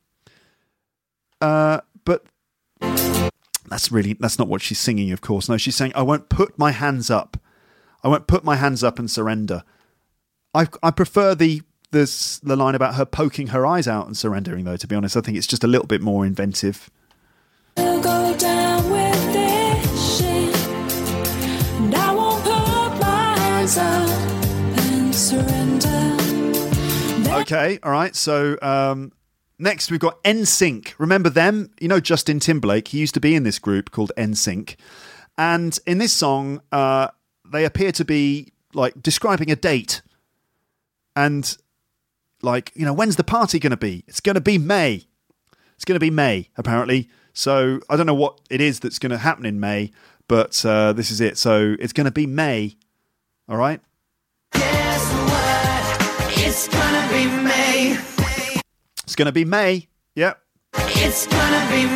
Speaker 4: But that's not what she's singing, of course. No, she's saying, I won't put my hands up. I won't put my hands up and surrender. I prefer the line about her poking her eyes out and surrendering, though, to be honest. I think it's just a little bit more inventive.
Speaker 1: I'll go down with this shit, and I won't put my hands up and surrender.
Speaker 4: Okay, all right. So next we've got NSYNC. Remember them? You know Justin Timberlake. He used to be in this group called NSYNC. And in this song, they appear to be like describing a date. And like, you know, when's the party going to be? It's going to be May. It's going to be May, apparently. So I don't know what it is that's going to happen in May, but this is it. So it's going to be May. All right?
Speaker 6: Guess what? It's gonna be May.
Speaker 4: It's going to be May. Yep.
Speaker 6: It's gonna be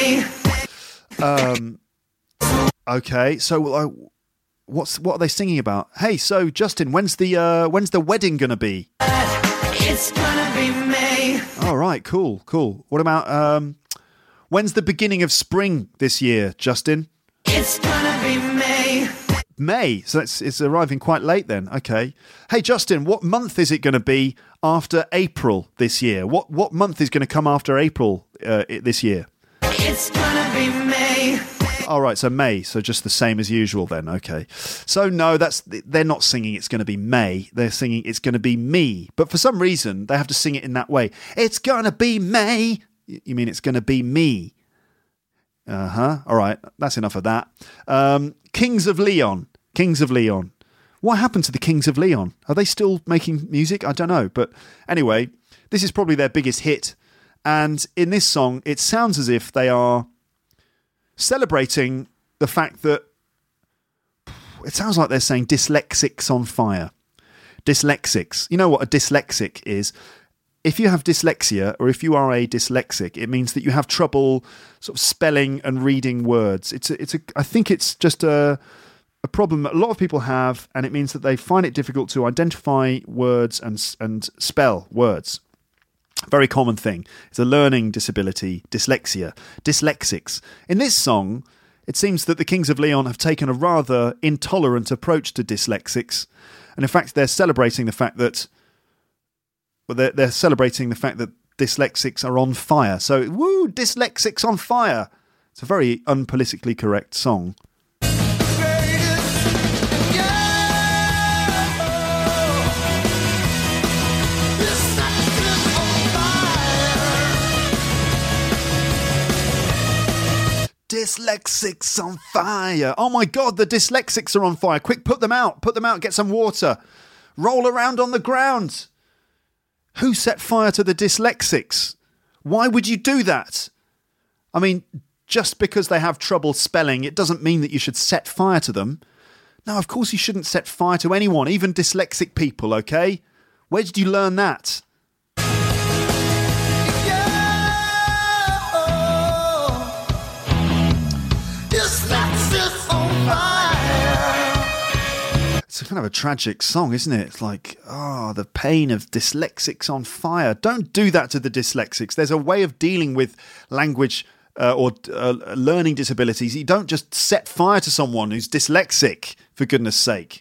Speaker 6: May.
Speaker 4: Okay. So what are they singing about? Hey, so Justin, when's the wedding going to be?
Speaker 6: It's gonna be May.
Speaker 4: All right. Cool. What about when's the beginning of spring this year, Justin?
Speaker 6: It's gonna be May.
Speaker 4: May. So it's arriving quite late then. Okay. Hey, Justin, what month is it going to be after April this year? What month is going to come after April this year?
Speaker 6: It's gonna be May.
Speaker 4: All right, so May. So just the same as usual then. Okay. So no, they're not singing it's going to be May. They're singing it's going to be me. But for some reason, they have to sing it in that way. It's going to be May. You mean it's going to be me? Uh-huh. All right, that's enough of that. Kings of Leon. What happened to the Kings of Leon? Are they still making music? I don't know. But anyway, this is probably their biggest hit. And in this song, it sounds as if they are celebrating the fact that it sounds like they're saying dyslexics on fire. Dyslexics. You know what a dyslexic is? If you have dyslexia, or if you are a dyslexic, it means that you have trouble sort of spelling and reading words. I think it's just a problem that a lot of people have, and it means that they find it difficult to identify words and spell words. Very common thing. It's a learning disability, dyslexia. Dyslexics. In this song, it seems that the Kings of Leon have taken a rather intolerant approach to dyslexics, and in fact, they're celebrating the fact that dyslexics are on fire. So, woo, dyslexics on fire. It's a very unpolitically correct song. Dyslexics on fire. Oh my God, the dyslexics are on fire. Quick, put them out, get some water. Roll around on the ground. Who set fire to the dyslexics? Why would you do that? I mean, just because they have trouble spelling, it doesn't mean that you should set fire to them. No, of course you shouldn't set fire to anyone, even dyslexic people, okay? Where did you learn that? It's kind of a tragic song, isn't it? It's like, the pain of dyslexics on fire. Don't do that to the dyslexics. There's a way of dealing with language or learning disabilities. You don't just set fire to someone who's dyslexic, for goodness sake.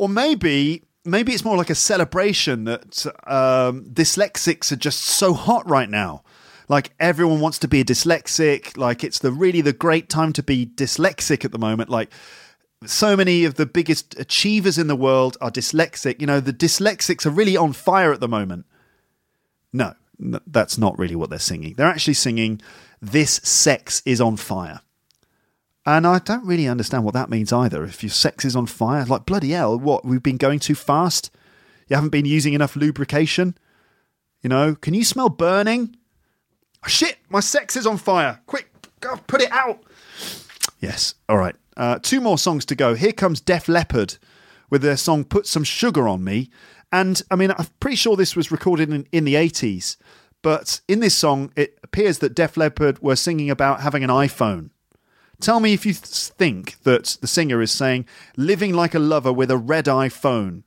Speaker 4: Or maybe it's more like a celebration that dyslexics are just so hot right now. Like everyone wants to be a dyslexic. Like it's really the great time to be dyslexic at the moment. Like so many of the biggest achievers in the world are dyslexic. You know, the dyslexics are really on fire at the moment. No, that's not really what they're singing. They're actually singing, "This sex is on fire." And I don't really understand what that means either. If your sex is on fire, like bloody hell, what, we've been going too fast? You haven't been using enough lubrication? You know, can you smell burning? Oh, shit, my sex is on fire. Quick, go put it out. Yes, all right. 2 more songs to go. Here comes Def Leppard with their song Put Some Sugar on Me. And I mean, I'm pretty sure this was recorded in the 80s. But in this song, it appears that Def Leppard were singing about having an iPhone. Tell me if you think that the singer is saying, "Living like a lover with a red-eye phone."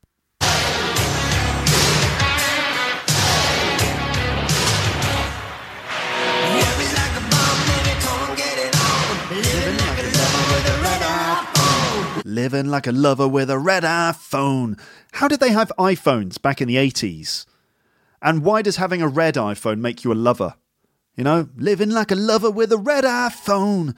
Speaker 4: Living like a lover with a red-eye phone. How did they have iPhones back in the 80s? And why does having a red iPhone make you a lover? You know, living like a lover with a red-eye phone.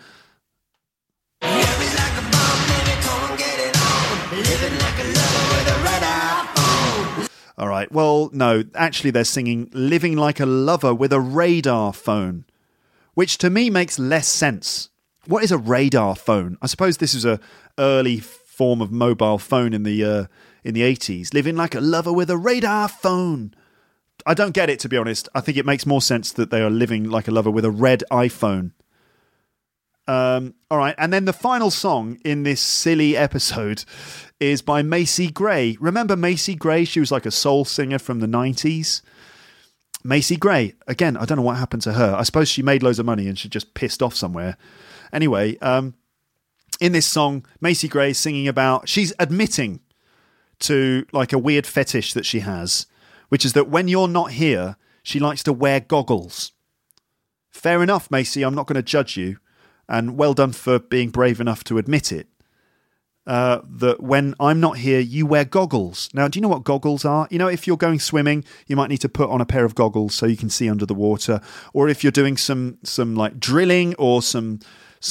Speaker 4: All right, well, no, actually they're singing "Living like a lover with a radar phone," which to me makes less sense. What is a radar phone? I suppose this is a early form of mobile phone in the 80s. Living like a lover with a radar phone. I don't get it, to be honest. I think it makes more sense that they are living like a lover with a red iPhone. All right, and then the final song in this silly episode is by Macy Gray. Remember Macy Gray? She was like a soul singer from the 90s. Macy Gray, again, I don't know what happened to her. I suppose she made loads of money and she just pissed off somewhere. Anyway, in this song, Macy Gray is singing about, she's admitting to like a weird fetish that she has, which is that when you're not here, she likes to wear goggles. Fair enough, Macy, I'm not going to judge you. And well done for being brave enough to admit it. That when I'm not here, you wear goggles. Now, do you know what goggles are? You know, if you're going swimming, you might need to put on a pair of goggles so you can see under the water. Or if you're doing some like drilling or some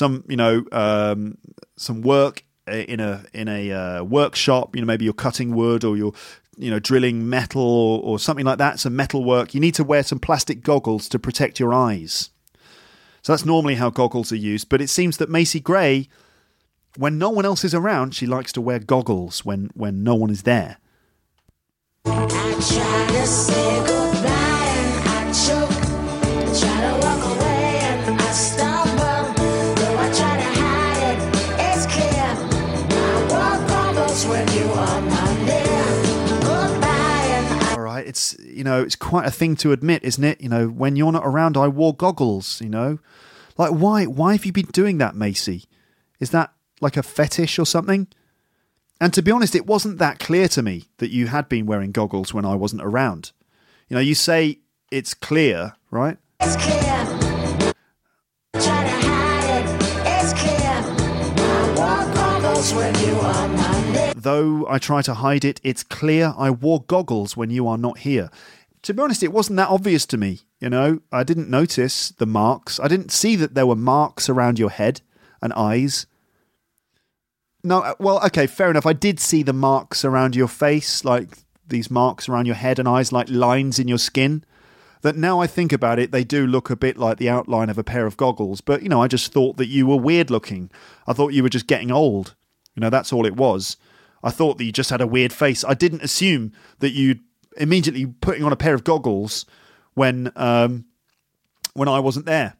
Speaker 4: work in a workshop. You know, maybe you're cutting wood or you're drilling metal or something like that. Some metal work. You need to wear some plastic goggles to protect your eyes. So that's normally how goggles are used. But it seems that Macy Gray, when no one else is around, she likes to wear goggles when no one is there.
Speaker 1: I try to say goodbye and I choke. I try to walk away and I stumble. Though I try to hide it, it's clear. My world crumbles when you are not near. Goodbye and
Speaker 4: All right, it's quite a thing to admit, isn't it? You know, when you're not around, I wore goggles. You know, like why have you been doing that, Macy? Is that like a fetish or something? And to be honest, it wasn't that clear to me that you had been wearing goggles when I wasn't around. You know, you say it's clear, right?
Speaker 1: it's clear. Try to hide it, it's clear. My world crumbles when you are not near.
Speaker 4: Though I try to hide it, it's clear I wore goggles when you are not here. To be honest, it wasn't that obvious to me. You know, I didn't notice the marks. I didn't see that there were marks around your head and eyes. No, well, okay, fair enough. I did see the marks around your face, like these marks around your head and eyes, like lines in your skin. That now I think about it, they do look a bit like the outline of a pair of goggles. But, you know, I just thought that you were weird looking. I thought you were just getting old. You know, that's all it was. I thought that you just had a weird face. I didn't assume that you'd immediately putting on a pair of goggles when I wasn't there.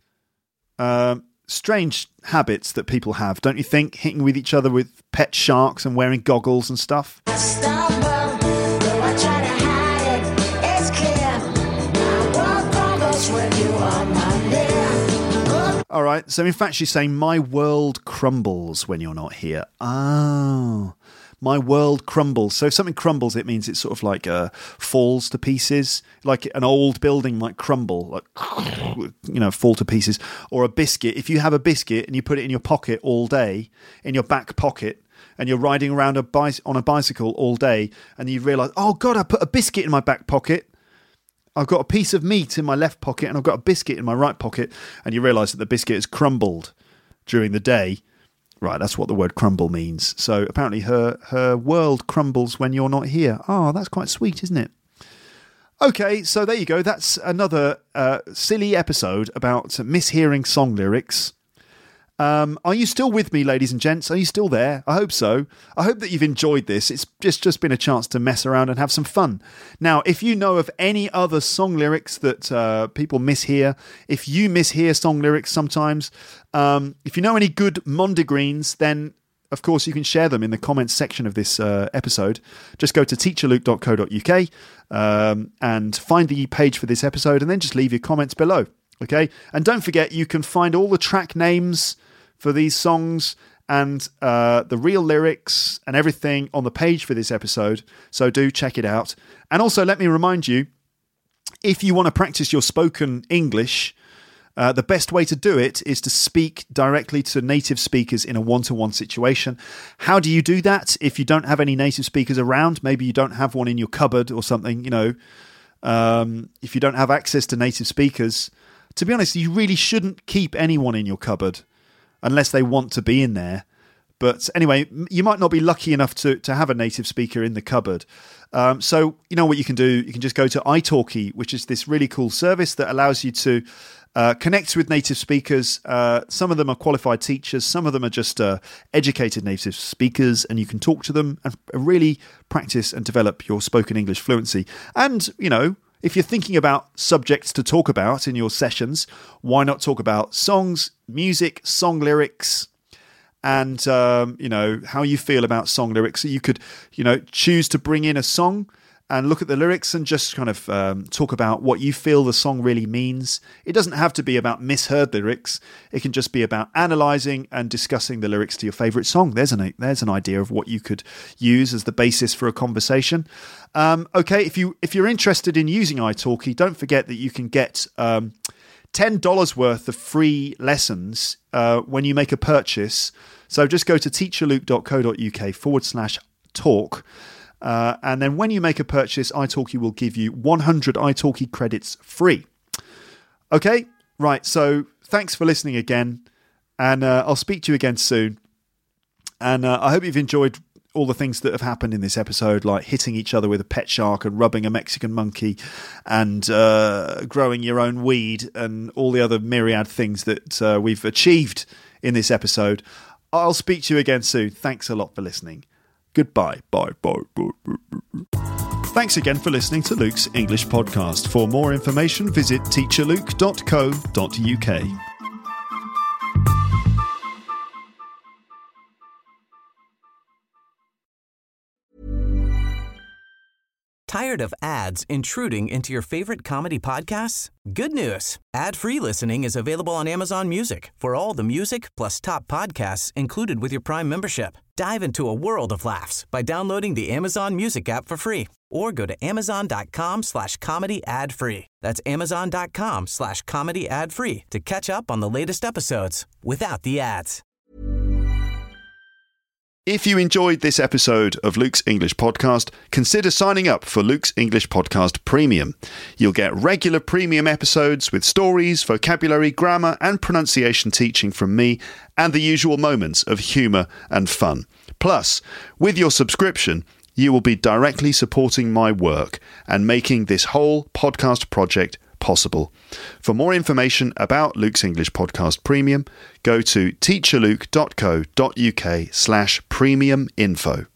Speaker 4: Strange habits that people have, don't you think? Hitting with each other with pet sharks and wearing goggles and stuff.
Speaker 1: I stumble, though I try to hide it, it's clear. My world crumbles when you are not near.
Speaker 4: All right, so in fact she's saying, my world crumbles when you're not here. Oh, my world crumbles. So if something crumbles, it means it sort of like falls to pieces. Like an old building might crumble, like, you know, fall to pieces. Or a biscuit. If you have a biscuit and you put it in your pocket all day, in your back pocket, and you're riding around on a bicycle all day, and you realise, oh God, I put a biscuit in my back pocket. I've got a piece of meat in my left pocket and I've got a biscuit in my right pocket, and you realise that the biscuit has crumbled during the day. Right, that's what the word crumble means. So apparently her world crumbles when you're not here. Oh, that's quite sweet, isn't it? Okay, so there you go. That's another silly episode about mishearing song lyrics. Are you still with me, ladies and gents? Are you still there? I hope so. I hope that you've enjoyed this. It's just been a chance to mess around and have some fun. Now, if you know of any other song lyrics that people mishear, if you mishear song lyrics sometimes, if you know any good mondegreens, then of course you can share them in the comments section of this episode. Just go to teacherluke.co.uk and find the page for this episode, and then just leave your comments below. Okay? And don't forget, you can find all the track names for these songs and the real lyrics and everything on the page for this episode. So do check it out. And also, let me remind you, if you want to practice your spoken English, the best way to do it is to speak directly to native speakers in a one-to-one situation. How do you do that if you don't have any native speakers around? Maybe you don't have one in your cupboard or something, if you don't have access to native speakers. To be honest, you really shouldn't keep anyone in your cupboard unless they want to be in there. But anyway, you might not be lucky enough to have a native speaker in the cupboard. So you know what you can do? You can just go to italki, which is this really cool service that allows you to connect with native speakers. Some of them are qualified teachers. Some of them are just educated native speakers, and you can talk to them and really practice and develop your spoken English fluency. And, if you're thinking about subjects to talk about in your sessions, why not talk about songs, music, song lyrics, and, how you feel about song lyrics. So you could, choose to bring in a song and look at the lyrics and just kind of talk about what you feel the song really means. It doesn't have to be about misheard lyrics. It can just be about analysing and discussing the lyrics to your favourite song. There's an idea of what you could use as the basis for a conversation. Okay, if you're interested in using italki, don't forget that you can get $10 worth of free lessons when you make a purchase. So just go to teacherluke.co.uk/talk. And then when you make a purchase, italki will give you 100 italki credits free. Okay, right. So thanks for listening again. And I'll speak to you again soon. And I hope you've enjoyed all the things that have happened in this episode, like hitting each other with a pet shark and rubbing a Mexican monkey and growing your own weed and all the other myriad things that we've achieved in this episode. I'll speak to you again soon. Thanks a lot for listening. Goodbye. Bye. Thanks again for listening to Luke's English Podcast. For more information, visit teacherluke.co.uk.
Speaker 9: Tired of ads intruding into your favorite comedy podcasts? Good news. Ad-free listening is available on Amazon Music for all the music plus top podcasts included with your Prime membership. Dive into a world of laughs by downloading the Amazon Music app for free or go to amazon.com/comedy ad-free. That's amazon.com/comedy ad-free to catch up on the latest episodes without the ads.
Speaker 4: If you enjoyed this episode of Luke's English Podcast, consider signing up for Luke's English Podcast Premium. You'll get regular premium episodes with stories, vocabulary, grammar and pronunciation teaching from me and the usual moments of humour and fun. Plus, with your subscription, you will be directly supporting my work and making this whole podcast project possible. For more information about Luke's English Podcast Premium, go to teacherluke.co.uk/premium info.